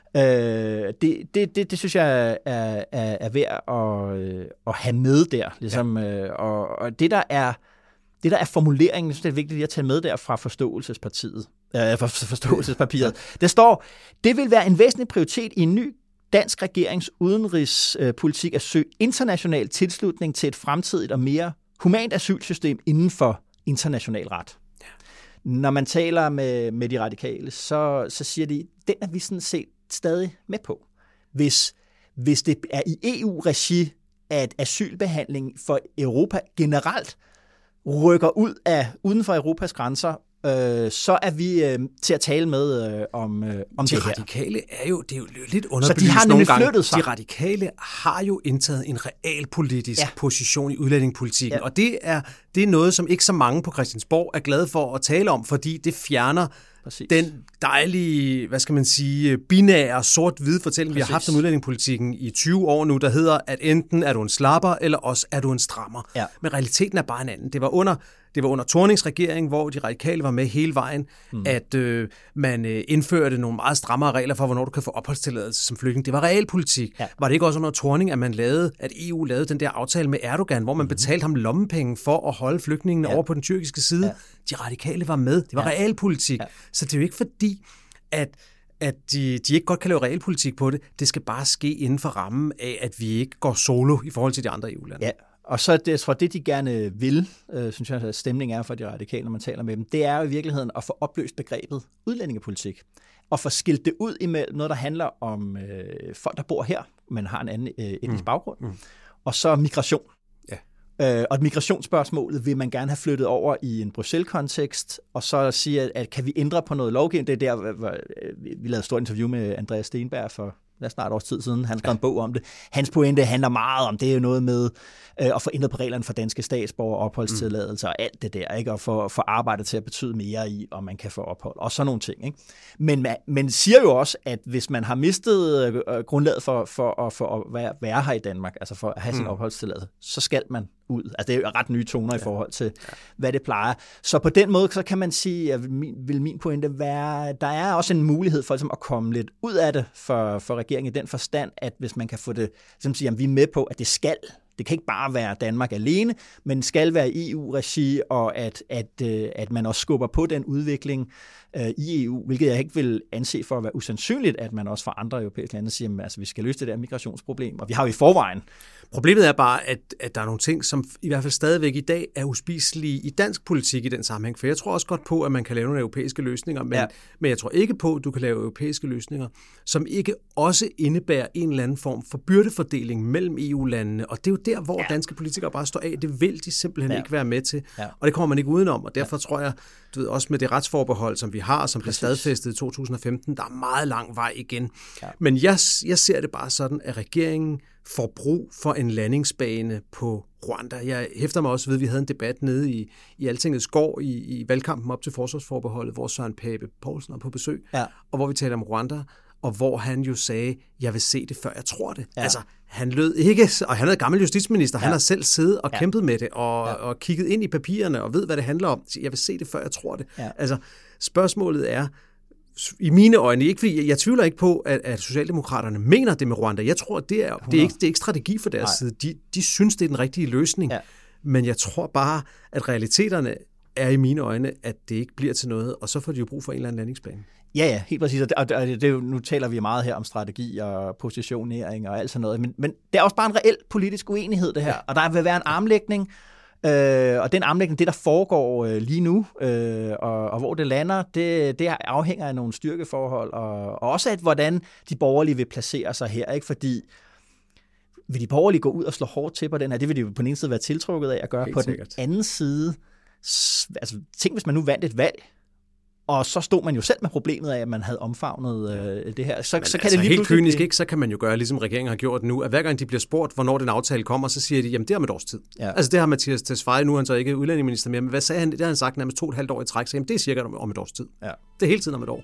det. Det synes jeg er værd at have med der. Ligesom, og det der er formuleringen, jeg synes, det er vigtigt at tage med der fra forståelsespapiret. Der står, det vil være en væsentlig prioritet i en ny dansk regerings udenrigspolitik at søge international tilslutning til et fremtidigt og mere humant asylsystem inden for international ret. Ja. Når man taler med de radikale, så siger de, den er vi sådan set stadig med på. Hvis det er i EU-regi, at asylbehandling for Europa generelt rykker uden for Europas grænser, så er vi til at tale med om det her. De radikale er jo lidt underbelyst. Så de har nemlig flyttet sig. De radikale har jo indtaget en realpolitisk position i udlændingepolitikken, og det er noget, som ikke så mange på Christiansborg er glade for at tale om, fordi det fjerner den dejlige, hvad skal man sige, binære, sort-hvide fortælling, vi har haft om udlændingepolitikken i 20 år nu, der hedder, at enten er du en slapper, eller også er du en strammer. Ja. Men realiteten er bare en anden. Det var under Thornings regering, hvor de radikale var med hele vejen, at man indførte nogle meget strammere regler for, hvornår du kan få opholdstilladelse som flygtning. Det var realpolitik. Ja. Var det ikke også under Thorning, at EU lavede den der aftale med Erdogan, hvor man betalte ham lommepenge for at holde flygtningene over på den tyrkiske side? Ja. De radikale var med. Det var realpolitik. Ja. Så det er jo ikke fordi, at de ikke godt kan lave realpolitik på det. Det skal bare ske inden for rammen af, at vi ikke går solo i forhold til de andre EU-lande. Ja. Og så det de gerne vil, synes jeg, at stemningen er for de radikale, når man taler med dem, det er jo i virkeligheden at få opløst begrebet udlændingepolitik. Og få skilt det ud imellem noget, der handler om folk, der bor her, men har en anden etnisk baggrund, og så migration. Ja. Og migrationsspørgsmålet vil man gerne have flyttet over i en Bruxelles-kontekst, og så sige, at kan vi ændre på noget lovgivning? Det er der, hvor vi lavede et stort interview med Andreas Steenberg for snart års tid siden. Han skrev en bog om det. Hans pointe handler meget om, det er jo noget med at få ændret på reglerne for danske statsborger, opholdstilladelser og alt det der, ikke? Og få arbejdet til at betyde mere i, om man kan få ophold, og sådan nogle ting, ikke? Men siger jo også, at hvis man har mistet grundlaget for at være her i Danmark, altså for at have sin opholdstilladelse, så skal man ud. Altså det er jo ret nye toner i forhold til, hvad det plejer. Så på den måde, så kan man sige, at vil min pointe være, der er også en mulighed for ligesom, at komme lidt ud af det for regeringen i den forstand, at hvis man kan få det, som siger, at vi er med på, at det kan ikke bare være Danmark alene, men skal være i EU-regi, og at man også skubber på den udvikling i EU, hvilket jeg ikke vil anse for at være usandsynligt, at man også fra andre europæiske lande siger, at altså, vi skal løse det der migrationsproblem, og vi har jo i forvejen. Problemet er bare, at der er nogle ting, som i hvert fald stadigvæk i dag er uspiselige i dansk politik i den sammenhæng, for jeg tror også godt på, at man kan lave nogle europæiske løsninger, men jeg tror ikke på, at du kan lave europæiske løsninger, som ikke også indebærer en eller anden form for byrdefordeling mellem EU-landene, og det er jo der, hvor danske politikere bare står af. Det vil de simpelthen ikke være med til, og det kommer man ikke udenom, og derfor tror jeg, du ved, også med det retsforbehold, som vi har, som blev stadfæstet i 2015, der er meget lang vej igen. Ja. Men jeg ser det bare sådan, at regeringen får brug for en landingsbane på Rwanda. Jeg hæfter mig også ved, at vi havde en debat nede i Altingets gård i valgkampen op til forsvarsforbeholdet, hvor Søren Pape Poulsen er på besøg, og hvor vi taler om Rwanda, og hvor han jo sagde, jeg vil se det, før jeg tror det. Ja. Altså, han lød ikke, og han er gammel justitsminister, han har selv siddet og kæmpet med det, og kigget ind i papirerne, og ved, hvad det handler om. Jeg vil se det, før jeg tror det. Ja. Altså, spørgsmålet er, i mine øjne, ikke fordi jeg tvivler ikke på, at Socialdemokraterne mener det med Rwanda. Jeg tror, det er ikke strategi for deres side. De synes, det er den rigtige løsning. Ja. Men jeg tror bare, at realiteterne er i mine øjne, at det ikke bliver til noget, og så får de jo brug for en eller anden landingsplan. Ja, helt præcis. Og det, nu taler vi meget her om strategi og positionering og alt sådan noget, men det er også bare en reel politisk uenighed, det her. Og der vil være en armlægning, og den armlægning, det der foregår lige nu, og hvor det lander, det afhænger af nogle styrkeforhold, og også af, hvordan de borgerlige vil placere sig her, ikke? Fordi vil de borgerlige gå ud og slå hårdt til på den her, det vil de jo på den ene side være tiltrukket af at gøre, helt på sikkert. Den anden side, altså tænk hvis man nu vandt et valg, og så stod man jo selv med problemet af, at man havde omfavnet det her. Så kan altså, det lige helt kynisk ikke, så kan man jo gøre, ligesom regeringen har gjort nu, at hver gang de bliver spurgt, hvornår den aftale kommer, så siger de, jamen det er om et års tid. Ja. Altså det har Mathias Tesfaye, nu er han så ikke udlændingeminister mere, men hvad sagde han? Det har han sagt nærmest 2,5 år i træk, så jamen det er cirka om et års tid. Ja. Det er hele tiden om et år.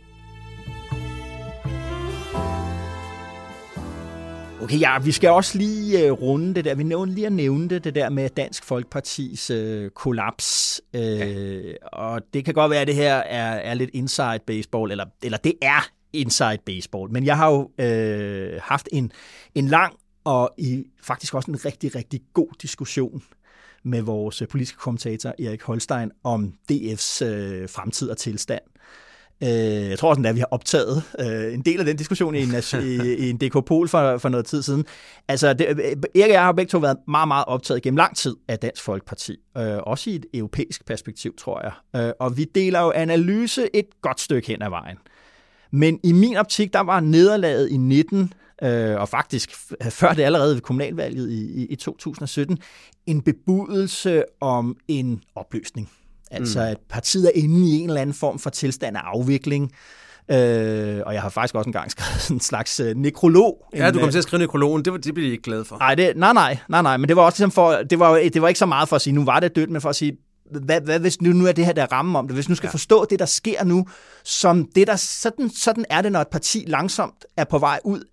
Okay, vi skal også lige runde det der. Vi nævnte lige at nævne det der med Dansk Folkepartis kollaps. Og det kan godt være, at det her er lidt inside baseball, eller det er inside baseball. Men jeg har jo haft en lang og faktisk også en rigtig, rigtig god diskussion med vores politiske kommentator Erik Holstein om DF's fremtid og tilstand. Jeg tror også, at vi har optaget en del af den diskussion i en DK Pol for noget tid siden. Altså, Erik og jeg har begge to været meget, meget optaget gennem lang tid af Dansk Folkeparti. Også i et europæisk perspektiv, tror jeg. Og vi deler jo analyse et godt stykke hen ad vejen. Men i min optik, der var nederlaget i 19, og faktisk før det allerede ved kommunalvalget i 2017, en bebudelse om en opløsning. Altså, at partiet er inde i en eller anden form for tilstand af afvikling. Og jeg har faktisk også engang skrevet en slags nekrolog. Ja, du kom til at skrive nekrologen. Det bliver I ikke glade for. Nej, men det var også ligesom for, det var ikke så meget for at sige, nu var det dødt, men for at sige, hvad hvis nu er det her der ramme om det? Hvis nu skal forstå det, der sker nu, som det der, sådan er det, når et parti langsomt er på vej ud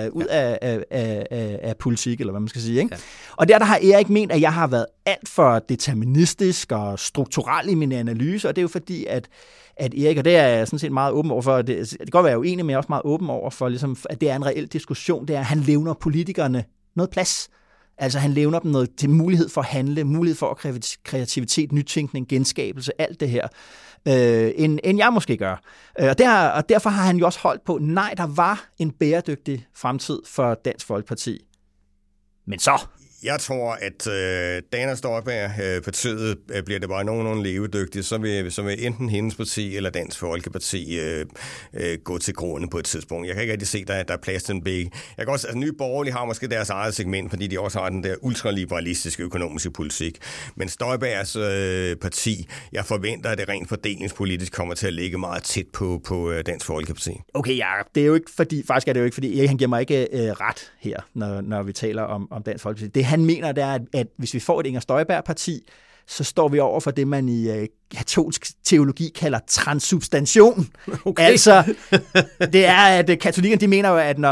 af politik, eller hvad man skal sige. Ikke? Ja. Og der har Erik ment, at jeg har været alt for deterministisk og strukturel i min analyse, og det er jo fordi, at Erik, og det er jeg sådan set meget åben over for, det kan godt være uenig, men jeg er også meget åben over for, ligesom, at det er en reel diskussion, det er, at han levner politikerne noget plads. Altså han levner dem noget til mulighed for at handle, mulighed for kreativitet, nytænkning, genskabelse, alt det her, end jeg måske gør. Og derfor har han jo også holdt på, nej, der var en bæredygtig fremtid for Dansk Folkeparti. Men så... Jeg tror, at Dana Støjberg-partiet bliver det bare nogenlunde levedygtigt, så vil enten hendes parti eller Dansk Folkeparti gå til grunde på et tidspunkt. Jeg kan ikke rigtig se, at der er plads til en begge. Jeg kan også, altså Nye Borgerlige har måske deres eget segment, fordi de også har den der ultraliberalistiske økonomiske politik. Men Støjbergs parti, jeg forventer, at det rent fordelingspolitisk kommer til at ligge meget tæt på Dansk Folkeparti. Okay, Jacob, det er jo ikke fordi, faktisk er det jo ikke fordi, han giver mig ikke ret her, når vi taler om Dansk Folkeparti. Det han mener, det er, at hvis vi får et Inger Støjberg-parti, så står vi over for det, man i katolsk teologi kalder transsubstantion. Okay. Altså, det er, at katolikkerne, de mener jo, at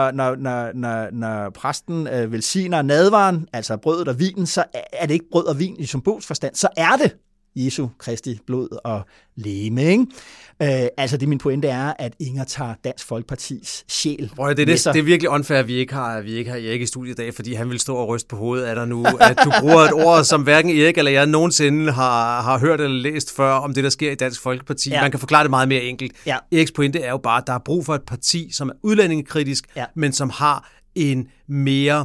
når præsten velsigner nadveren, altså brødet og vinen, så er det ikke brød og vin i symbolsk forstand, så er det Jesu Kristi blod og legeme, ikke? Altså det min pointe er, at Inger tager Dansk Folkepartis sjæl. Det er virkelig unfair, at vi ikke har Erik i studiet i dag, fordi han vil stå og ryste på hovedet af dig nu, at du bruger et ord, som hverken Erik eller jeg nogensinde har hørt eller læst før om det, der sker i Dansk Folkeparti. Ja. Man kan forklare det meget mere enkelt. Ja. Eriks pointe er jo bare, at der er brug for et parti, som er udlændingekritisk, men som har en mere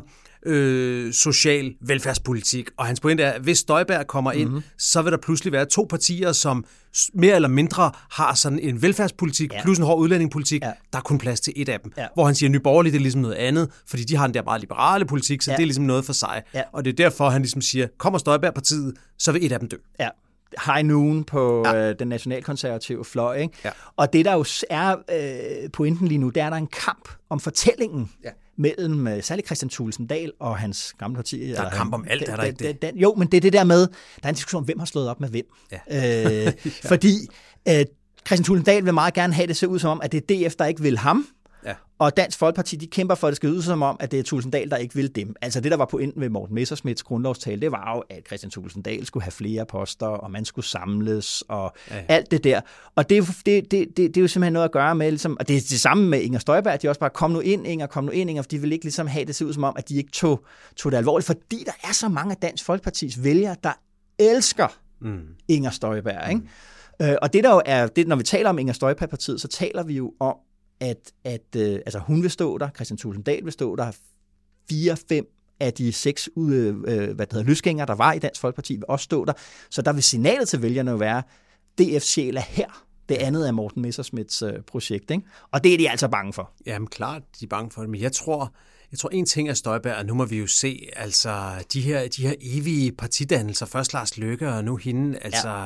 social velfærdspolitik. Og hans pointe er, at hvis Støjberg kommer ind, så vil der pludselig være 2 partier, som mere eller mindre har sådan en velfærdspolitik, plus en hård udlændingepolitik. Der er kun plads til et af dem. Hvor han siger, at Nye Borgerlige, det er ligesom noget andet, fordi de har den der meget liberale politik, så det er ligesom noget for sig. Og det er derfor, han ligesom siger, kommer Støjberg-partiet, så vil et af dem dø. Ja. High noon på den nationalkonservative fløj. Ikke? Ja. Og det, der jo er pointen lige nu, det er, der en kamp om fortællingen mellem særligt Kristian Thulesen Dahl og hans gamle parti. Der er kamp om alt, er der ikke det? Jo, men det er det der med, der er en diskussion om, hvem har slået op med hvem. Ja. Fordi Kristian Thulesen Dahl vil meget gerne have det ser ud som om, at det er DF, der ikke vil ham. Ja. Og Dansk Folkeparti, de kæmper for, at det skal ud som om, at det er Thulesen Dahl, der ikke vil dem. Altså det, der var pointen ved Morten Messerschmidts grundlovstale, det var jo, at Kristian Thulesen Dahl skulle have flere poster, og man skulle samles, og alt det der. Og det er jo simpelthen noget at gøre med, ligesom, og det er det samme med Inger Støjberg, de også bare, kom nu ind, Inger, for de vil ikke ligesom have det ser ud som om, at de ikke tog det alvorligt, fordi der er så mange af Dansk Folkepartis vælgere, der elsker Inger Støjberg. Ikke? Og det der jo er, det, når vi taler om Inger Støjberg-partiet, så taler vi jo om, at hun vil stå der, Kristian Thulesen Dahl vil stå der, 4-5 af de 6 løsgængere, der var i Dansk Folkeparti, vil også stå der. Så der vil signalet til vælgerne jo være, DF's sjæl er her. Det andet er Morten Messerschmidts projekt, ikke? Og det er de altså bange for. Jamen klart, de er bange for det, men jeg tror en ting er Støjberg, og nu må vi jo se, altså de her evige partidannelser, først Lars Løkke og nu hende, altså... Ja.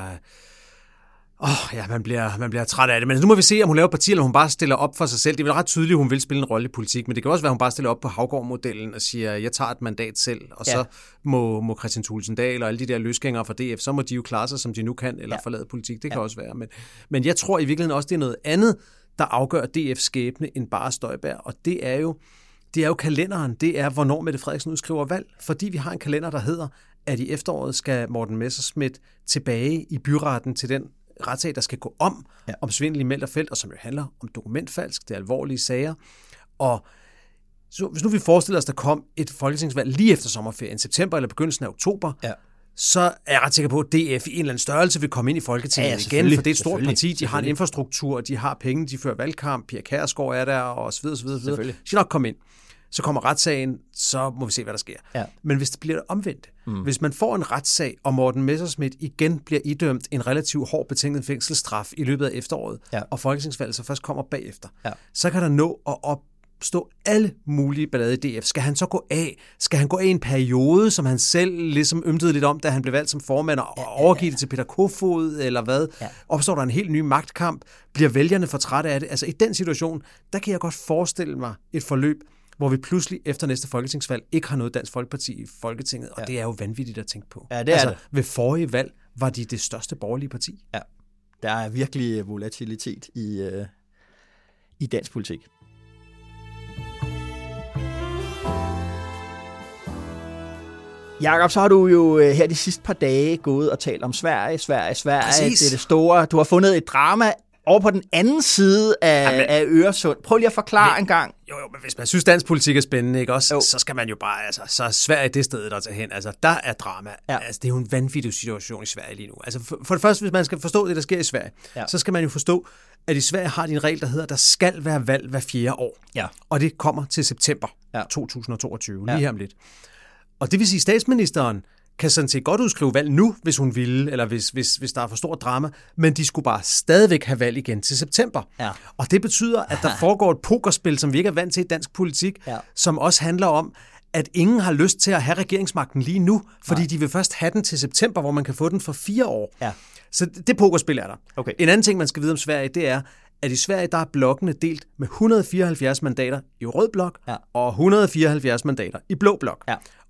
Man bliver træt af det. Men nu må vi se, om hun laver parti, eller hun bare stiller op for sig selv. Det er vel ret tydeligt, at hun vil spille en rolle i politik, men det kan også være, at hun bare stiller op på Haugård-modellen og siger, jeg tager et mandat selv, og så må Kristian Thulesen Dahl og alle de der løsgængere fra DF, så må de jo klare sig, som de nu kan, eller forlade politik. Det kan også være. Men jeg tror i virkeligheden også, det er noget andet, der afgør DF's skæbne end bare Støjberg, og det er jo kalenderen. Det er, hvornår Mette Frederiksen udskriver valg, fordi vi har en kalender, der hedder, at i efteråret skal Morten Messerschmidt tilbage i byretten til den retssag, der skal gå om svindel i Meldt og Felt, og som jo handler om dokumentfalsk, det er alvorlige sager. Og så, hvis nu vi forestiller os, der kom et folketingsvalg lige efter sommerferien, september eller begyndelsen af oktober, så er jeg ret sikker på, at DF i en eller anden størrelse vil komme ind i Folketinget igen, for det er et stort parti, de har en infrastruktur, de har penge, de fører valgkamp, Pia Kjærsgaard er der, og så videre. De skal nok komme ind. Så kommer retssagen, så må vi se, hvad der sker. Ja. Men hvis det bliver omvendt, hvis man får en retssag, og Morten Messerschmidt igen bliver idømt en relativt hård betinget fængselsstraf i løbet af efteråret, og folketingsvalget så først kommer bagefter, så kan der nå at opstå alle mulige ballade i DF. Skal han så gå af? Skal han gå af i en periode, som han selv ligesom ymtede lidt om, da han blev valgt som formand, og overgive det til Peter Kofod, eller hvad? Ja. Opstår der en helt ny magtkamp? Bliver vælgerne for trætte af det? Altså i den situation, der kan jeg godt forestille mig et forløb, hvor vi pludselig efter næste folketingsvalg ikke har noget Dansk Folkeparti i Folketinget, og det er jo vanvittigt at tænke på. Ja, det er det. Ved forrige valg var de det største borgerlige parti. Ja, der er virkelig volatilitet i dansk politik. Jakob, så har du jo her de sidste par dage gået og talt om Sverige. Præcis. Det er det store. Du har fundet et drama over på den anden side af Øresund. Prøv lige at forklare en gang. Jo, men hvis man synes, dansk politik er spændende, ikke også, så skal man jo bare, altså, så er Sverige det sted, der tager hen. Altså, der er drama. Ja. Altså, det er jo en vanvittig situation i Sverige lige nu. Altså, for det første, hvis man skal forstå det, der sker i Sverige, så skal man jo forstå, at i Sverige har de en regel, der hedder, der skal være valg hver 4. år. Ja. Og det kommer til september 2022, lige her om lidt. Og det vil sige, statsministeren kan sådan set godt udskrive valg nu, hvis hun ville, eller hvis der er for stor drama, men de skulle bare stadigvæk have valg igen til september. Ja. Og det betyder, at der foregår et pokerspil, som vi ikke er vant til i dansk politik, som også handler om, at ingen har lyst til at have regeringsmagten lige nu, fordi de vil først have den til september, hvor man kan få den for 4 år. Ja. Så det pokerspil er der. Okay. En anden ting, man skal vide om Sverige, det er, at i Sverige, der er blokkene delt med 174 mandater i rød blok, og 174 mandater i blå blok. Ja.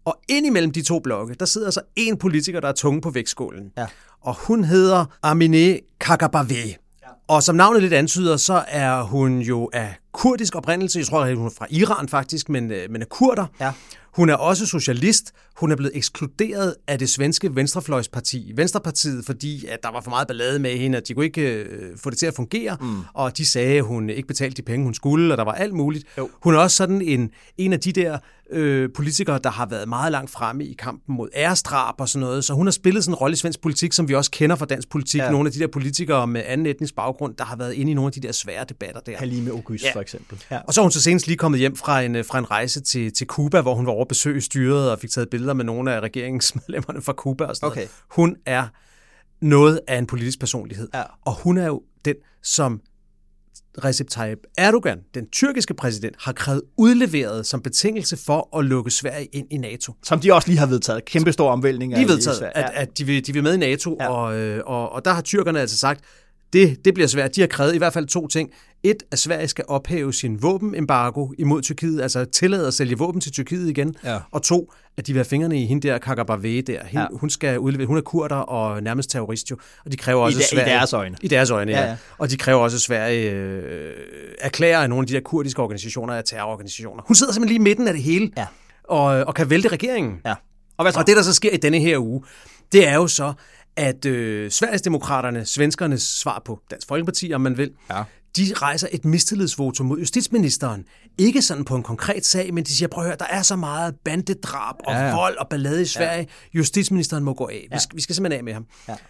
Og ind imellem de to blokke, der sidder så en politiker, der er tunge på vægtskålen. Ja. Og hun hedder Amineh Kakabaveh. Ja. Og som navnet lidt antyder, så er hun jo af kurdisk oprindelse. Jeg tror, at hun er fra Iran faktisk, men er kurder. Ja. Hun er også socialist. Hun er blevet ekskluderet af det svenske venstrefløjsparti, Venstrepartiet, fordi at der var for meget ballade med hende, at de kunne ikke få det til at fungere. Og de sagde, at hun ikke betalte de penge, hun skulle, og der var alt muligt. Jo. Hun er også sådan en af de der politikere, der har været meget langt fremme i kampen mod æresdrab og sådan noget. Så hun har spillet sådan en rolle i svensk politik, som vi også kender fra dansk politik. Ja. Nogle af de der politikere med anden etnisk baggrund, der har været inde i nogle af de der svære debatter der. Halime Oguz for eksempel. Ja. Og så er hun så senest lige kommet hjem fra en rejse til Cuba, hvor hun var over at besøge styret og fik taget billeder med nogle af regeringsmedlemmerne fra Cuba og sådan noget. Hun er noget af en politisk personlighed. Ja. Og hun er jo den, som Recep Tayyip Erdogan, den tyrkiske præsident, har krævet udleveret som betingelse for at lukke Sverige ind i NATO. Som de også lige har vedtaget. Kæmpe stor omvæltning. De har vedtaget, at de vil med i NATO, ja. og der har tyrkerne altså sagt, det bliver svært. De har krævet i hvert fald 2 ting. 1, at Sverige skal ophæve sin våbenembargo imod Tyrkiet, altså tillade at sælge våben til Tyrkiet igen. Ja. Og 2, at de vil have fingrene i hende der Kakabaveh der. Hun skal udlevere, hun er kurder og nærmest terrorist jo. Og de kræver også Sverige. I deres øjne. I deres øjne, ja. Og de kræver også, at Sverige erklærer, at nogle af de der kurdiske organisationer er terrororganisationer. Hun sidder simpelthen lige i midten af det hele, og kan vælte regeringen. Ja. Og det, der så sker i denne her uge, det er jo så, at Sverigesdemokraterne, svenskernes svar på Dansk Folkeparti, om man vil, de rejser et mistillidsvotum mod justitsministeren. Ikke sådan på en konkret sag, men de siger, prøv at høre, der er så meget bandedrab og vold og ballade i Sverige. Ja. Justitsministeren må gå af. Vi skal simpelthen af med ham.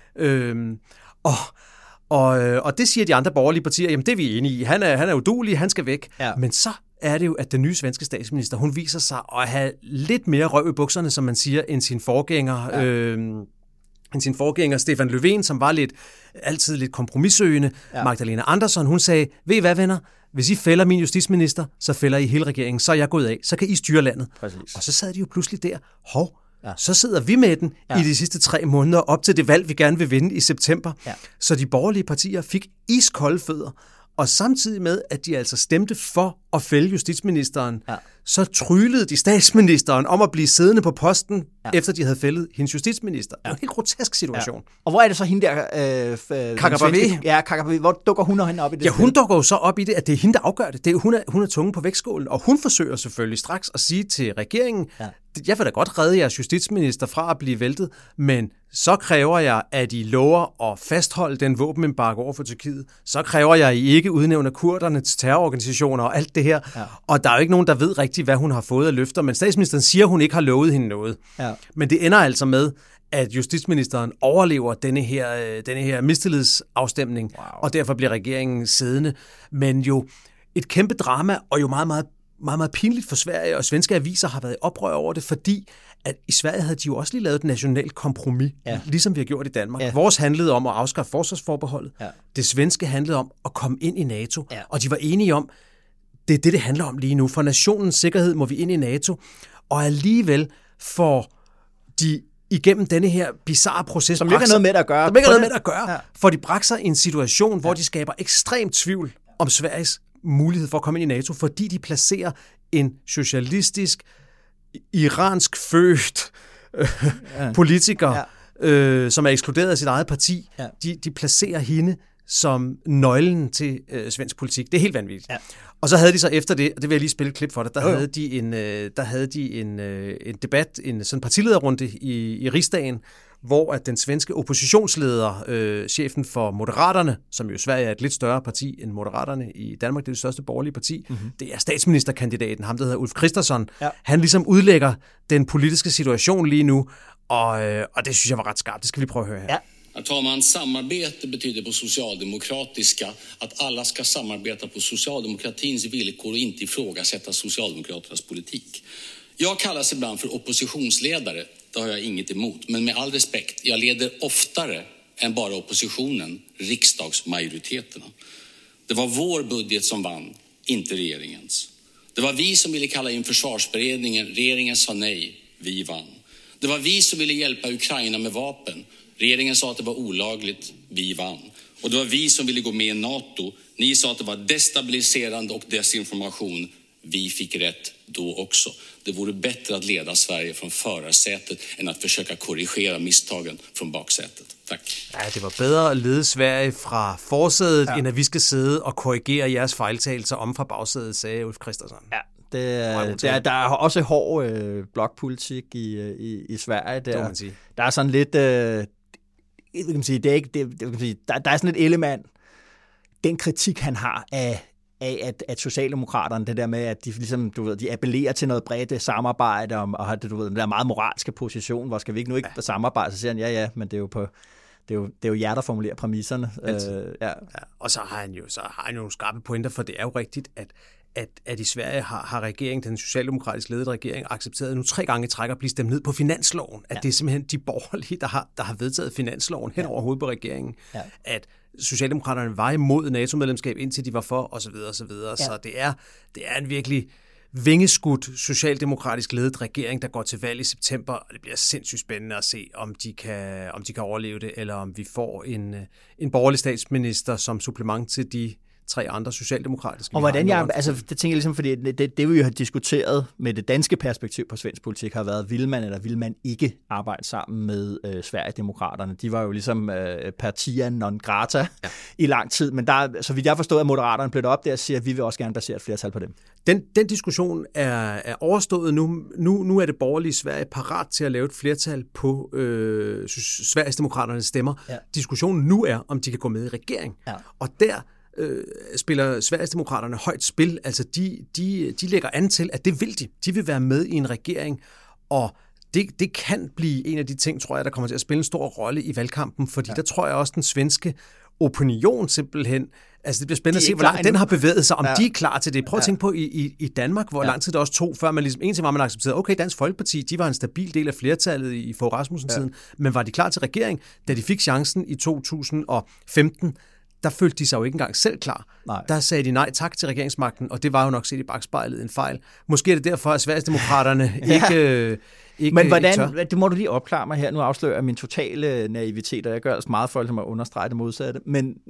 Ja. Og det siger de andre borgerlige partier, jamen det er vi enige i. Han er uduelig, han skal væk. Ja. Men så er det jo, at den nye svenske statsminister, hun viser sig at have lidt mere røv i bukserne, som man siger, end sin forgænger. Ja. Sin forgænger Stefan Löfven, som var altid lidt kompromissøgende. Ja. Magdalena Andersson, hun sagde, ved I hvad, venner? Hvis I fælder min justitsminister, så fælder I hele regeringen. Så er jeg gået af. Så kan I styre landet. Præcis. Og så sad de jo pludselig der. Så sidder vi med den i de sidste 3 måneder op til det valg, vi gerne vil vinde i september. Ja. Så de borgerlige partier fik iskolde fødder. Og samtidig med, at de altså stemte for at fælde justitsministeren, så tryllede de statsministeren om at blive siddende på posten, efter de havde fældet hendes justitsminister. Det var en helt grotesk situation. Ja. Og hvor er det så hende der? Kakabaveh. Ja, Kakabaveh. Hvor dukker hun og hende op i det? Ja, hun dukker jo så op i det, at det er hende, der afgør det. Hun er tunge på vægtskålen, og hun forsøger selvfølgelig straks at sige til regeringen, jeg vil da godt redde jeres justitsminister fra at blive væltet, men så kræver jeg, at I lover at fastholde den våbenembargo over for Tyrkiet. Så kræver jeg, at I ikke udnævner kurderne til terrororganisationer og alt det her. Ja. Og der er jo ikke nogen, der ved rigtigt, hvad hun har fået af løfter, men statsministeren siger, at hun ikke har lovet hende noget. Ja. Men det ender altså med, at justitsministeren overlever denne her mistillidsafstemning, og derfor bliver regeringen siddende. Men jo et kæmpe drama, og jo meget, meget, meget, meget pinligt for Sverige, og svenske aviser har været i oprør over det, fordi at i Sverige havde de jo også lige lavet et nationalt kompromis, ligesom vi har gjort i Danmark. Ja. Vores handlede om at afskaffe forsvarsforbeholdet. Ja. Det svenske handlede om at komme ind i NATO, og de var enige om, det er det handler om lige nu. For nationens sikkerhed må vi ind i NATO, og alligevel får de igennem denne her bizarre proces, som ikke har noget med at gøre, for de bragte sig i en situation, hvor de skaber ekstrem tvivl om Sveriges mulighed for at komme ind i NATO, fordi de placerer en socialistisk, iransk født politiker, som er ekskluderet af sit eget parti. Ja. De placerer hende som nøglen til svensk politik. Det er helt vanvittigt. Ja. Og så havde de så efter det, og det vil jeg lige spille et klip for dig, der havde de en debat, en sådan partilederrunde i Rigsdagen, hvor at den svenske oppositionsleder, chefen for Moderaterne, som jo i Sverige er et lidt større parti end Moderaterne i Danmark, det er det største borgerlige parti, det er statsministerkandidaten, ham der hedder Ulf Kristersson, han ligesom udlægger den politiske situation lige nu, og det synes jeg var ret skarpt. Det skal vi prøve at høre her. Ja. Herr talman, samarbete betyder på socialdemokratiska att alla ska samarbeta på socialdemokratins villkor och inte ifrågasätta socialdemokraternas politik. Jag kallas ibland för oppositionsledare, det har jag inget emot, men med all respekt, jag leder oftare än bara oppositionen, riksdagsmajoriteterna. Det var vår budget som vann, inte regeringens. Det var vi som ville kalla in försvarsberedningen, regeringen sa nej, vi vann. Det var vi som ville hjälpa Ukraina med vapen. Regeringen sa att det var olagligt, vi vann. Och det var vi som ville gå med i NATO. Ni sa att det var destabiliserande och desinformation, vi fick rätt då också. Det vore bättre att leda Sverige från förarsätet än att försöka korrigera misstagen från baksätet. Tak. Ja, det var bedre at lede Sverige fra forsædet, end at vi skal sidde og korrigere jeres fejltagelser om fra bagsædet, sagde Ulf Kristersson. Ja, der er også hård blokpolitik i Sverige. Der er sådan lidt... kan man sige, der er sådan et element, den kritik, han har af at Socialdemokraterne, det der med, at de ligesom, de appellerer til noget bredt samarbejde, og har den der meget moralske position, hvor skal vi ikke samarbejde, så siger han, ja, men det er jo jer, der formulerer præmisserne. Ja. Og så har han jo nogle skarpe pointer, for det er jo rigtigt, at i Sverige har regeringen, den socialdemokratisk ledede regering, accepteret nu 3 gange i træk at blive stemt ned på finansloven. At det er simpelthen de borgerlige, der har vedtaget finansloven hen over hovedet på regeringen. Ja. At Socialdemokraterne var imod NATO-medlemskab, indtil de var for, osv. osv. Ja. Så det er en virkelig vingeskudt socialdemokratisk ledet regering, der går til valg i september, og det bliver sindssygt spændende at se, om de kan overleve det, eller om vi får en borgerlig statsminister som supplement til de 3 andre socialdemokratiske. Og hvordan det tænker jeg ligesom, fordi det vi jo har diskuteret med det danske perspektiv på svensk politik, har været, vil man eller vil man ikke arbejde sammen med Sverigedemokraterne. De var jo ligesom partia non grata i lang tid, men så vidt jeg forstod, at Moderaterne blev op der og siger, at vi vil også gerne basere et flertal på dem. Den diskussion er overstået nu. Nu er det borgerlige Sverige parat til at lave et flertal på Sverigedemokraternes stemmer. Ja. Diskussionen nu er, om de kan gå med i regering. Ja. Og der spiller Sverigedemokraterne højt spil. Altså de lægger an til, at det vil de. De vil være med i en regering, og det kan blive en af de ting, tror jeg, der kommer til at spille en stor rolle i valgkampen, fordi der tror jeg også, den svenske opinion simpelthen, altså det bliver spændende at se, hvor langt den har bevæget sig, om de er klar til det. Prøv at tænke på i Danmark, hvor lang tid det også tog, før man ligesom, en ting var, man accepterede, okay, Dansk Folkeparti, de var en stabil del af flertallet i Fogh Rasmussen-tiden, men var de klar til regering, da de fik chancen i 2015, der følte de sig jo ikke engang selv klar. Nej. Der sagde de nej tak til regeringsmagten, og det var jo nok set i bagspejlet en fejl. Måske er det derfor, at Sverigedemokraterne ikke men hvordan, det må du lige opklare mig her, nu afslører jeg min totale naivitet, og jeg gør altså meget for at understrege det modsatte,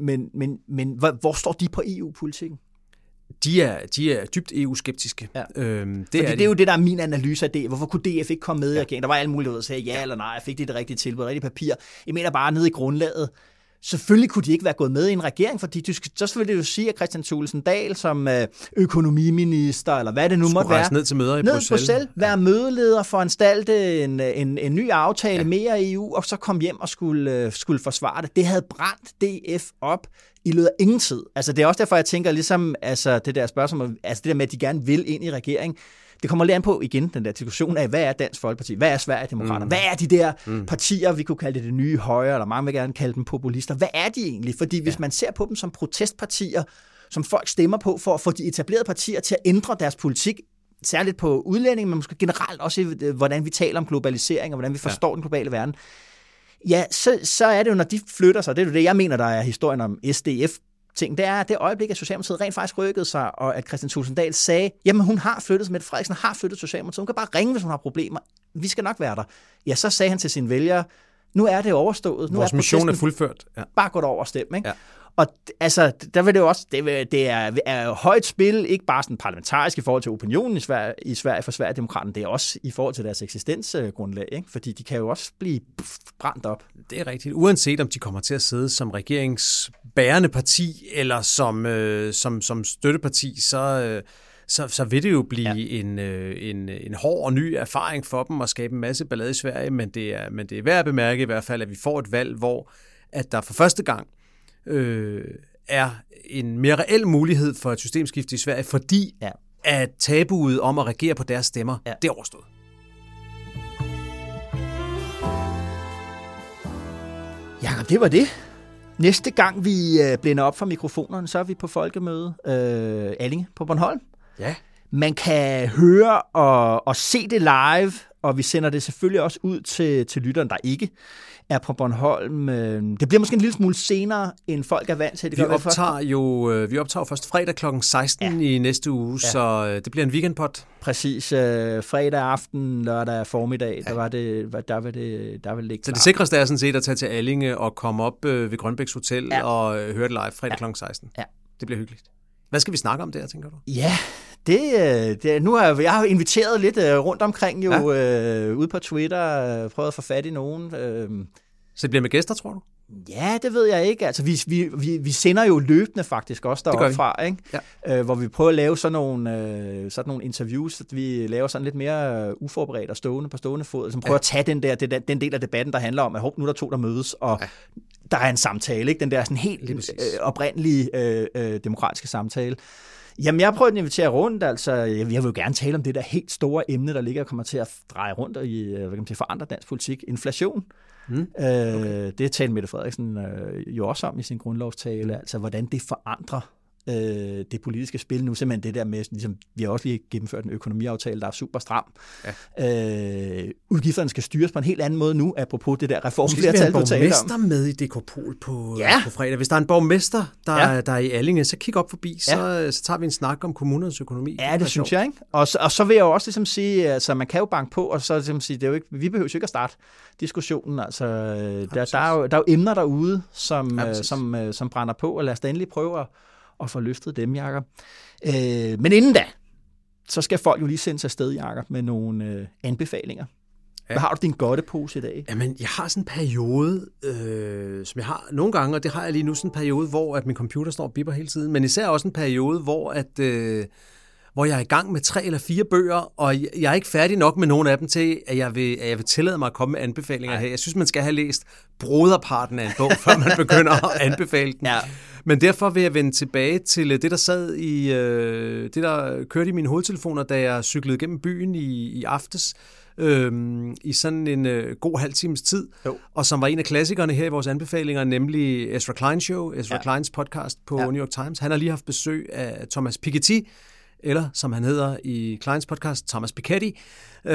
men hvor står de på EU-politikken? De er dybt EU-skeptiske. Ja. Det er jo det, der er min analyse af det. Hvorfor kunne DF ikke komme med i regeringen? Der var alle muligheder, der sagde ja eller nej, jeg fik det rigtige tilbud, rigtige papir. Jeg mener bare nede i grundlaget, selvfølgelig kunne de ikke være gået med i en regering, fordi så ville det jo sige, at Kristian Thulesen Dahl som økonomiminister, eller hvad det nu måtte være, ned til møder i Bruxelles, være mødeleder, foranstalte en ny aftale mere EU, og så kom hjem og skulle forsvare det. Det havde brændt DF op i løbet af ingen tid. Altså det er også derfor, jeg tænker ligesom, altså det der spørgsmål, altså det der med, at de gerne vil ind i regering. Det kommer lidt an på igen, den der diskussion af, hvad er Dansk Folkeparti, hvad er Sverigedemokraterne, hvad er de der partier, vi kunne kalde det nye højre, eller mange vil gerne kalde dem populister, hvad er de egentlig? Fordi hvis man ser på dem som protestpartier, som folk stemmer på for at få de etablerede partier til at ændre deres politik, særligt på udlænding, men måske generelt også i, hvordan vi taler om globalisering, og hvordan vi forstår den globale verden, ja, så er det jo, når de flytter sig, det er jo det, jeg mener, der er historien om SDF, ting, det er det øjeblik, at Socialdemokratiet rent faktisk rykkede sig, og at Kristian Thulesen Dahl sagde, jamen hun har flyttet, Mette Frederiksen har flyttet Socialdemokratiet, hun kan bare ringe, hvis hun har problemer, vi skal nok være der. Ja, så sagde han til sine vælgere, nu er det overstået. Vores mission er fuldført. Ja. Bare gå over og stem, ikke? Ja. Og altså, der vil det jo også, det er højt spil, ikke bare sådan parlamentarisk i forhold til opinionen i Sverige for Sverigedemokraterne, det er også i forhold til deres eksistensgrundlag, ikke? Fordi de kan jo også blive brændt op. Det er rigtigt. Uanset om de kommer til at sidde som regeringsbærende parti, eller som støtteparti, så vil det jo blive en hård og ny erfaring for dem at skabe en masse ballade i Sverige, men det er værd at bemærke i hvert fald, at vi får et valg, hvor at der for første gang er en mere reel mulighed for et systemskifte i Sverige, fordi at tabuet om at regere på deres stemmer, det er overstået. Jakob, det var det. Næste gang vi blænder op for mikrofonerne, så er vi på folkemøde Allinge på Bornholm. Ja. Man kan høre og se det live, og vi sender det selvfølgelig også ud til lytteren, der ikke er på Bornholm. Det bliver måske en lille smule senere, end folk er vant til. Vi optager først fredag kl. 16 i næste uge, så det bliver en weekendpod. Præcis. Fredag aften, lørdag formiddag, der vil det ligge så det sikreste er sådan set at tage til Allinge og komme op ved Grønbæks Hotel og høre det live fredag kl. 16. Ja. Det bliver hyggeligt. Hvad skal vi snakke om der, tænker du? Ja, nu har jeg inviteret lidt rundt omkring jo, ude på Twitter, prøvet at få fat i nogen. Så det bliver med gæster, tror du? Ja, det ved jeg ikke. Altså, vi sender jo løbende faktisk også deroppe fra, ikke? Ja. Hvor vi prøver at lave sådan nogle interviews, at vi laver sådan lidt mere uforberedt og stående på stående fod, som prøver at tage den del af debatten, der handler om, at nu er der to, der mødes, og der er en samtale, ikke? Den der sådan helt oprindelige demokratiske samtale. Jamen, jeg har prøvet at invitere rundt, altså, jeg vil jo gerne tale om det der helt store emne, der ligger og kommer til at dreje rundt og forandre dansk politik. Inflation. Okay. Det talte Mette Frederiksen jo også om i sin grundlovstale, altså hvordan det forandrer det politiske spil nu, simpelthen det der med, ligesom, vi har også lige gennemført en økonomiaftale, der er super stram. Ja. Udgifterne skal styres på en helt anden måde nu, apropos det der reformflertal, du talte om. Skal vi have en borgmester med i DK-Pol på fredag? Hvis der er en borgmester, der er i Allinge, så kig op forbi, så tager vi en snak om kommunernes økonomi. Ja, det synes jeg, ikke? Og så vil jeg jo også ligesom sige, altså man kan jo banke på, og så ligesom sige, det er jo ikke, vi behøver jo ikke at starte diskussionen. Altså, der er jo emner derude, som brænder på, og lad os da endelig prøve at få løftet dem, Jakob. Men inden da, så skal folk jo lige sende sig afsted, Jakob, med nogle anbefalinger. Ja. Hvad har du din godtepose i dag? Jamen, jeg har sådan en periode, som jeg har nogle gange, og det har jeg lige nu, sådan en periode, hvor at min computer står og bipper hele tiden, men især også en periode, hvor jeg er i gang med 3 eller 4 bøger, og jeg er ikke færdig nok med nogle af dem til, at jeg vil tillade mig at komme med anbefalinger her. Jeg synes, man skal have læst broderparten af en bog, før man begynder at anbefale den. Ja. Men derfor vil jeg vende tilbage til det, der sad i det, der kørte i mine hovedtelefoner, da jeg cyklede gennem byen i aftes, i sådan en god halv times tid, og som var en af klassikerne her i vores anbefalinger, nemlig Ezra Klein Show, Ezra Kleins podcast på New York Times. Han har lige haft besøg af Thomas Piketty, eller som han hedder i Kleins podcast, Thomas Piketty. Og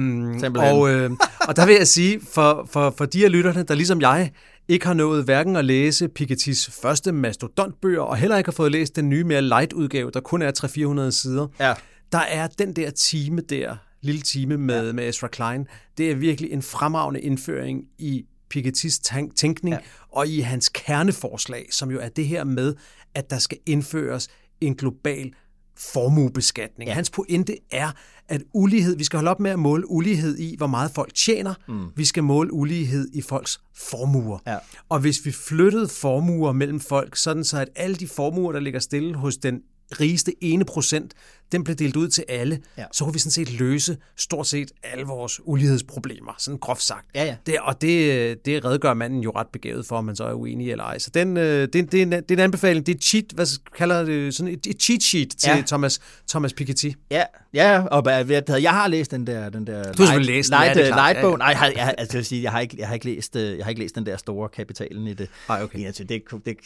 der vil jeg sige, for de af lytterne, der ligesom jeg ikke har nået hverken at læse Pikettys første mastodontbøger, og heller ikke har fået læst den nye, mere light-udgave, der kun er 300-400 sider, der er den der lille time med Ezra Klein, det er virkelig en fremragende indføring i Pikettys tænkning, og i hans kerneforslag, som jo er det her med, at der skal indføres en global formuebeskatning. Hans pointe er, at ulighed, vi skal holde op med at måle ulighed i, hvor meget folk tjener. Vi skal måle ulighed i folks formuer. Ja. Og hvis vi flyttede formuer mellem folk, sådan så at alle de formuer, der ligger stille hos den rigeste 1%, den blev delt ud til alle, så kunne vi sådan set løse stort set alle vores ulighedsproblemer, sådan groft sagt. Ja. Det redegør manden jo ret begavet for, om man så er uenig eller ej. Så det er en anbefaling. Det er cheat, hvad kalder det, sådan et cheat sheet til Thomas Piketty. Ja, og jeg har læst den der du har læst Light-bogen. Nej, jeg vil sige, jeg har ikke læst den der store Kapitalen i det. Okay. Det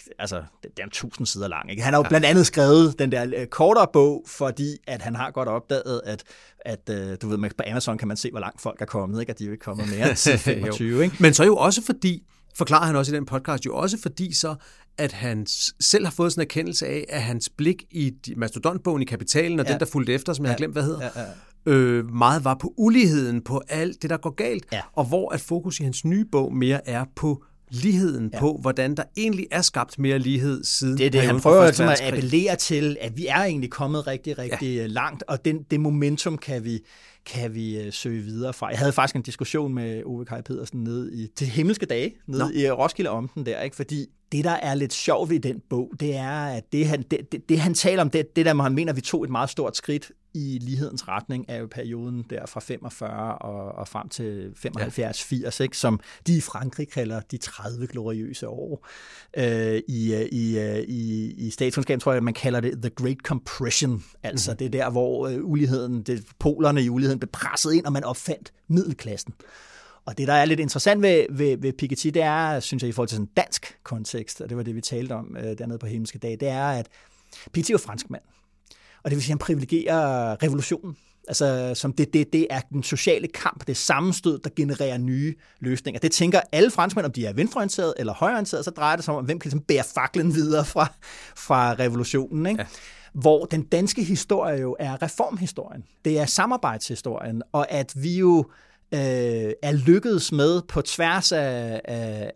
er 1000 sider lang. Ikke? Han har jo blandt andet skrevet den der kortere bog, fordi at han har godt opdaget, at du ved, på Amazon kan man se, hvor langt folk er kommet, ikke? At de er jo ikke kommet mere end 25. Ikke? Men så jo også fordi, forklarer han også i den podcast, jo også fordi så, at han selv har fået sådan en erkendelse af, at hans blik i mastodontbogen i Kapitalen, og den, der fulgte efter, som jeg har glemt, hvad hedder, meget var på uligheden, på alt det, der går galt, og hvor at fokus i hans nye bog mere er på ligheden, på hvordan der egentlig er skabt mere lighed siden. Det er det, han prøver at appellere til, at vi er egentlig kommet rigtig, rigtig langt, og det momentum kan vi søge videre fra. Jeg havde faktisk en diskussion med Ove Kaj Pedersen nede i de himmelske dage, nede i Roskilde om den der, ikke? Fordi det, der er lidt sjovt ved den bog, det er, at det han taler om, det der, han mener, vi tog et meget stort skridt i lighedens retning, er jo perioden der fra 45 og frem til 75-80, ikke? Som de i Frankrig kalder de 30 gloriøse år. I statskundskab tror jeg, man kalder det The Great Compression, altså det der, hvor polerne i uligheden blev presset ind, og man opfandt middelklassen. Og det, der er lidt interessant ved Piketty, det er, synes jeg, i forhold til sådan en dansk kontekst, og det var det, vi talte om dernede på himmelske dag, det er, at Piketty er fransk mand. Og det vil sige, at han privilegerer revolutionen. Altså, som det er den sociale kamp, det sammenstød, der genererer nye løsninger. Det tænker alle franskmænd, om de er venstreorienterede eller højreorienterede, så drejer det sig om, hvem kan ligesom bære faklen videre fra revolutionen, ikke? Ja. Hvor den danske historie jo er reformhistorien. Det er samarbejdshistorien, og at vi jo er lykkedes med på tværs af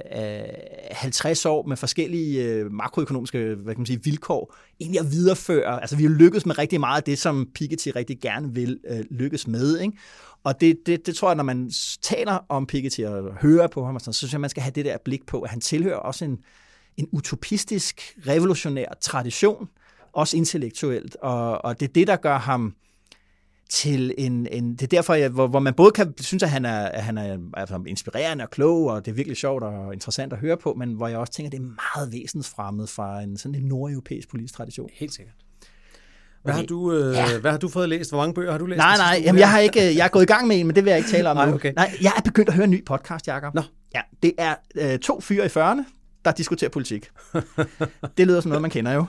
50 år med forskellige makroøkonomiske vilkår, egentlig at videreføre. Altså vi har lykkedes med rigtig meget af det, som Piketty rigtig gerne vil lykkes med, ikke? Og det tror jeg, når man taler om Piketty og hører på ham, så synes jeg, man skal have det der blik på, at han tilhører også en utopistisk, revolutionær tradition, også intellektuelt, og det er det, der gør ham til det er derfor, hvor man både kan synes, at han er inspirerende og klog, og det er virkelig sjovt og interessant at høre på, men hvor jeg også tænker, at det er meget væsensfremmed fra sådan en nordeuropæisk politisk tradition. Helt sikkert. Hvad har du fået læst? Hvor mange bøger har du læst? Nej, jamen, jeg er gået i gang med en, men det vil jeg ikke tale om nu. Okay. Nej, jeg er begyndt at høre en ny podcast, Jacob. Nå. Ja, det er 2 fyre i 40'erne, der diskuterer politik. Det lyder som noget, man kender jo.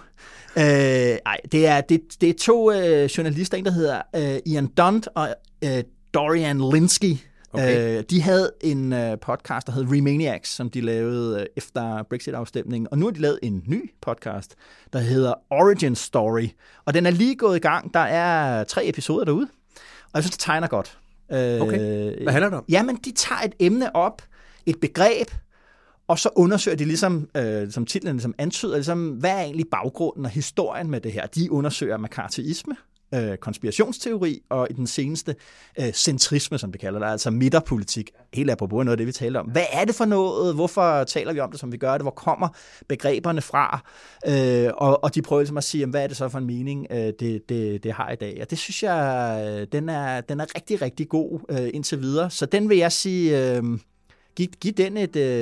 Det er 2 journalister, en der hedder Ian Dunt og Dorian Lynskey. Okay. De havde en podcast, der hed Remaniacs, som de lavede efter Brexit-afstemningen. Og nu har de lavet en ny podcast, der hedder Origin Story. Og den er lige gået i gang. Der er 3 episoder derude. Og jeg synes, det tegner godt. Okay. Hvad handler det om? Jamen, de tager et emne op, et begreb, og så undersøger de ligesom, som titlen ligesom antyder, ligesom, hvad er egentlig baggrunden og historien med det her. De undersøger McCarthyisme, konspirationsteori og i den seneste centrisme, som det kalder det, altså midterpolitik. Helt apropos noget af det, vi taler om. Hvad er det for noget? Hvorfor taler vi om det, som vi gør det? Hvor kommer begreberne fra? Og de prøver ligesom at sige, hvad er det så for en mening, det har i dag? Og det synes jeg, den er rigtig, rigtig god indtil videre. Så den vil jeg sige, giv den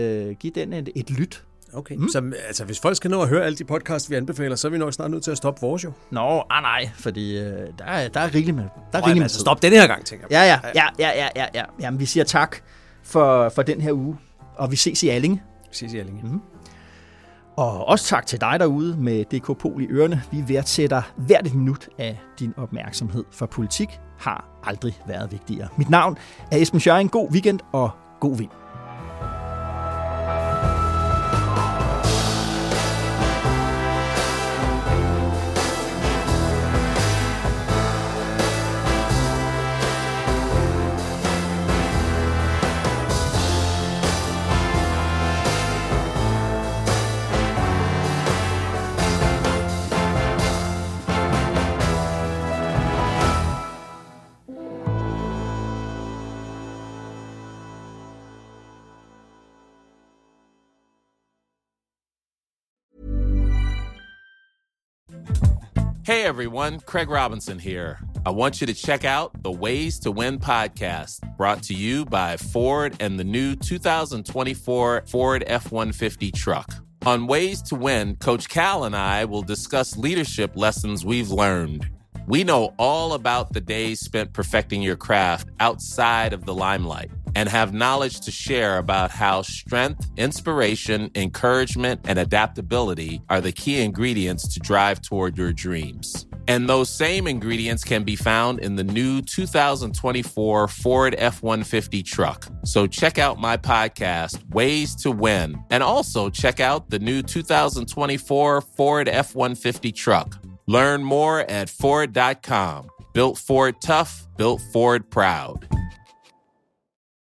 et lyt. Okay, så altså, hvis folk skal nå at høre alle de podcasts, vi anbefaler, så er vi nok snart nødt til at stoppe vores jo. Nå, nej, fordi der er rigeligt med. Altså, stop den her gang, tænker jeg. Ja. Jamen, vi siger tak for den her uge, og vi ses i Allinge. Mm-hmm. Og også tak til dig derude med DK Pol i ørerne. Vi værdsætter hvert et minut af din opmærksomhed, for politik har aldrig været vigtigere. Mit navn er Esben Schøring. God weekend og god vind. Hey everyone, Craig Robinson here. I want you to check out the Ways to Win podcast, brought to you by Ford and the new 2024 Ford F-150 truck. On Ways to Win, Coach Cal and I will discuss leadership lessons we've learned. We know all about the days spent perfecting your craft outside of the limelight and have knowledge to share about how strength, inspiration, encouragement, and adaptability are the key ingredients to drive toward your dreams. And those same ingredients can be found in the new 2024 Ford F-150 truck. So check out my podcast, Ways to Win, and also check out the new 2024 Ford F-150 truck. Learn more at Ford.com. Built Ford tough, built Ford proud.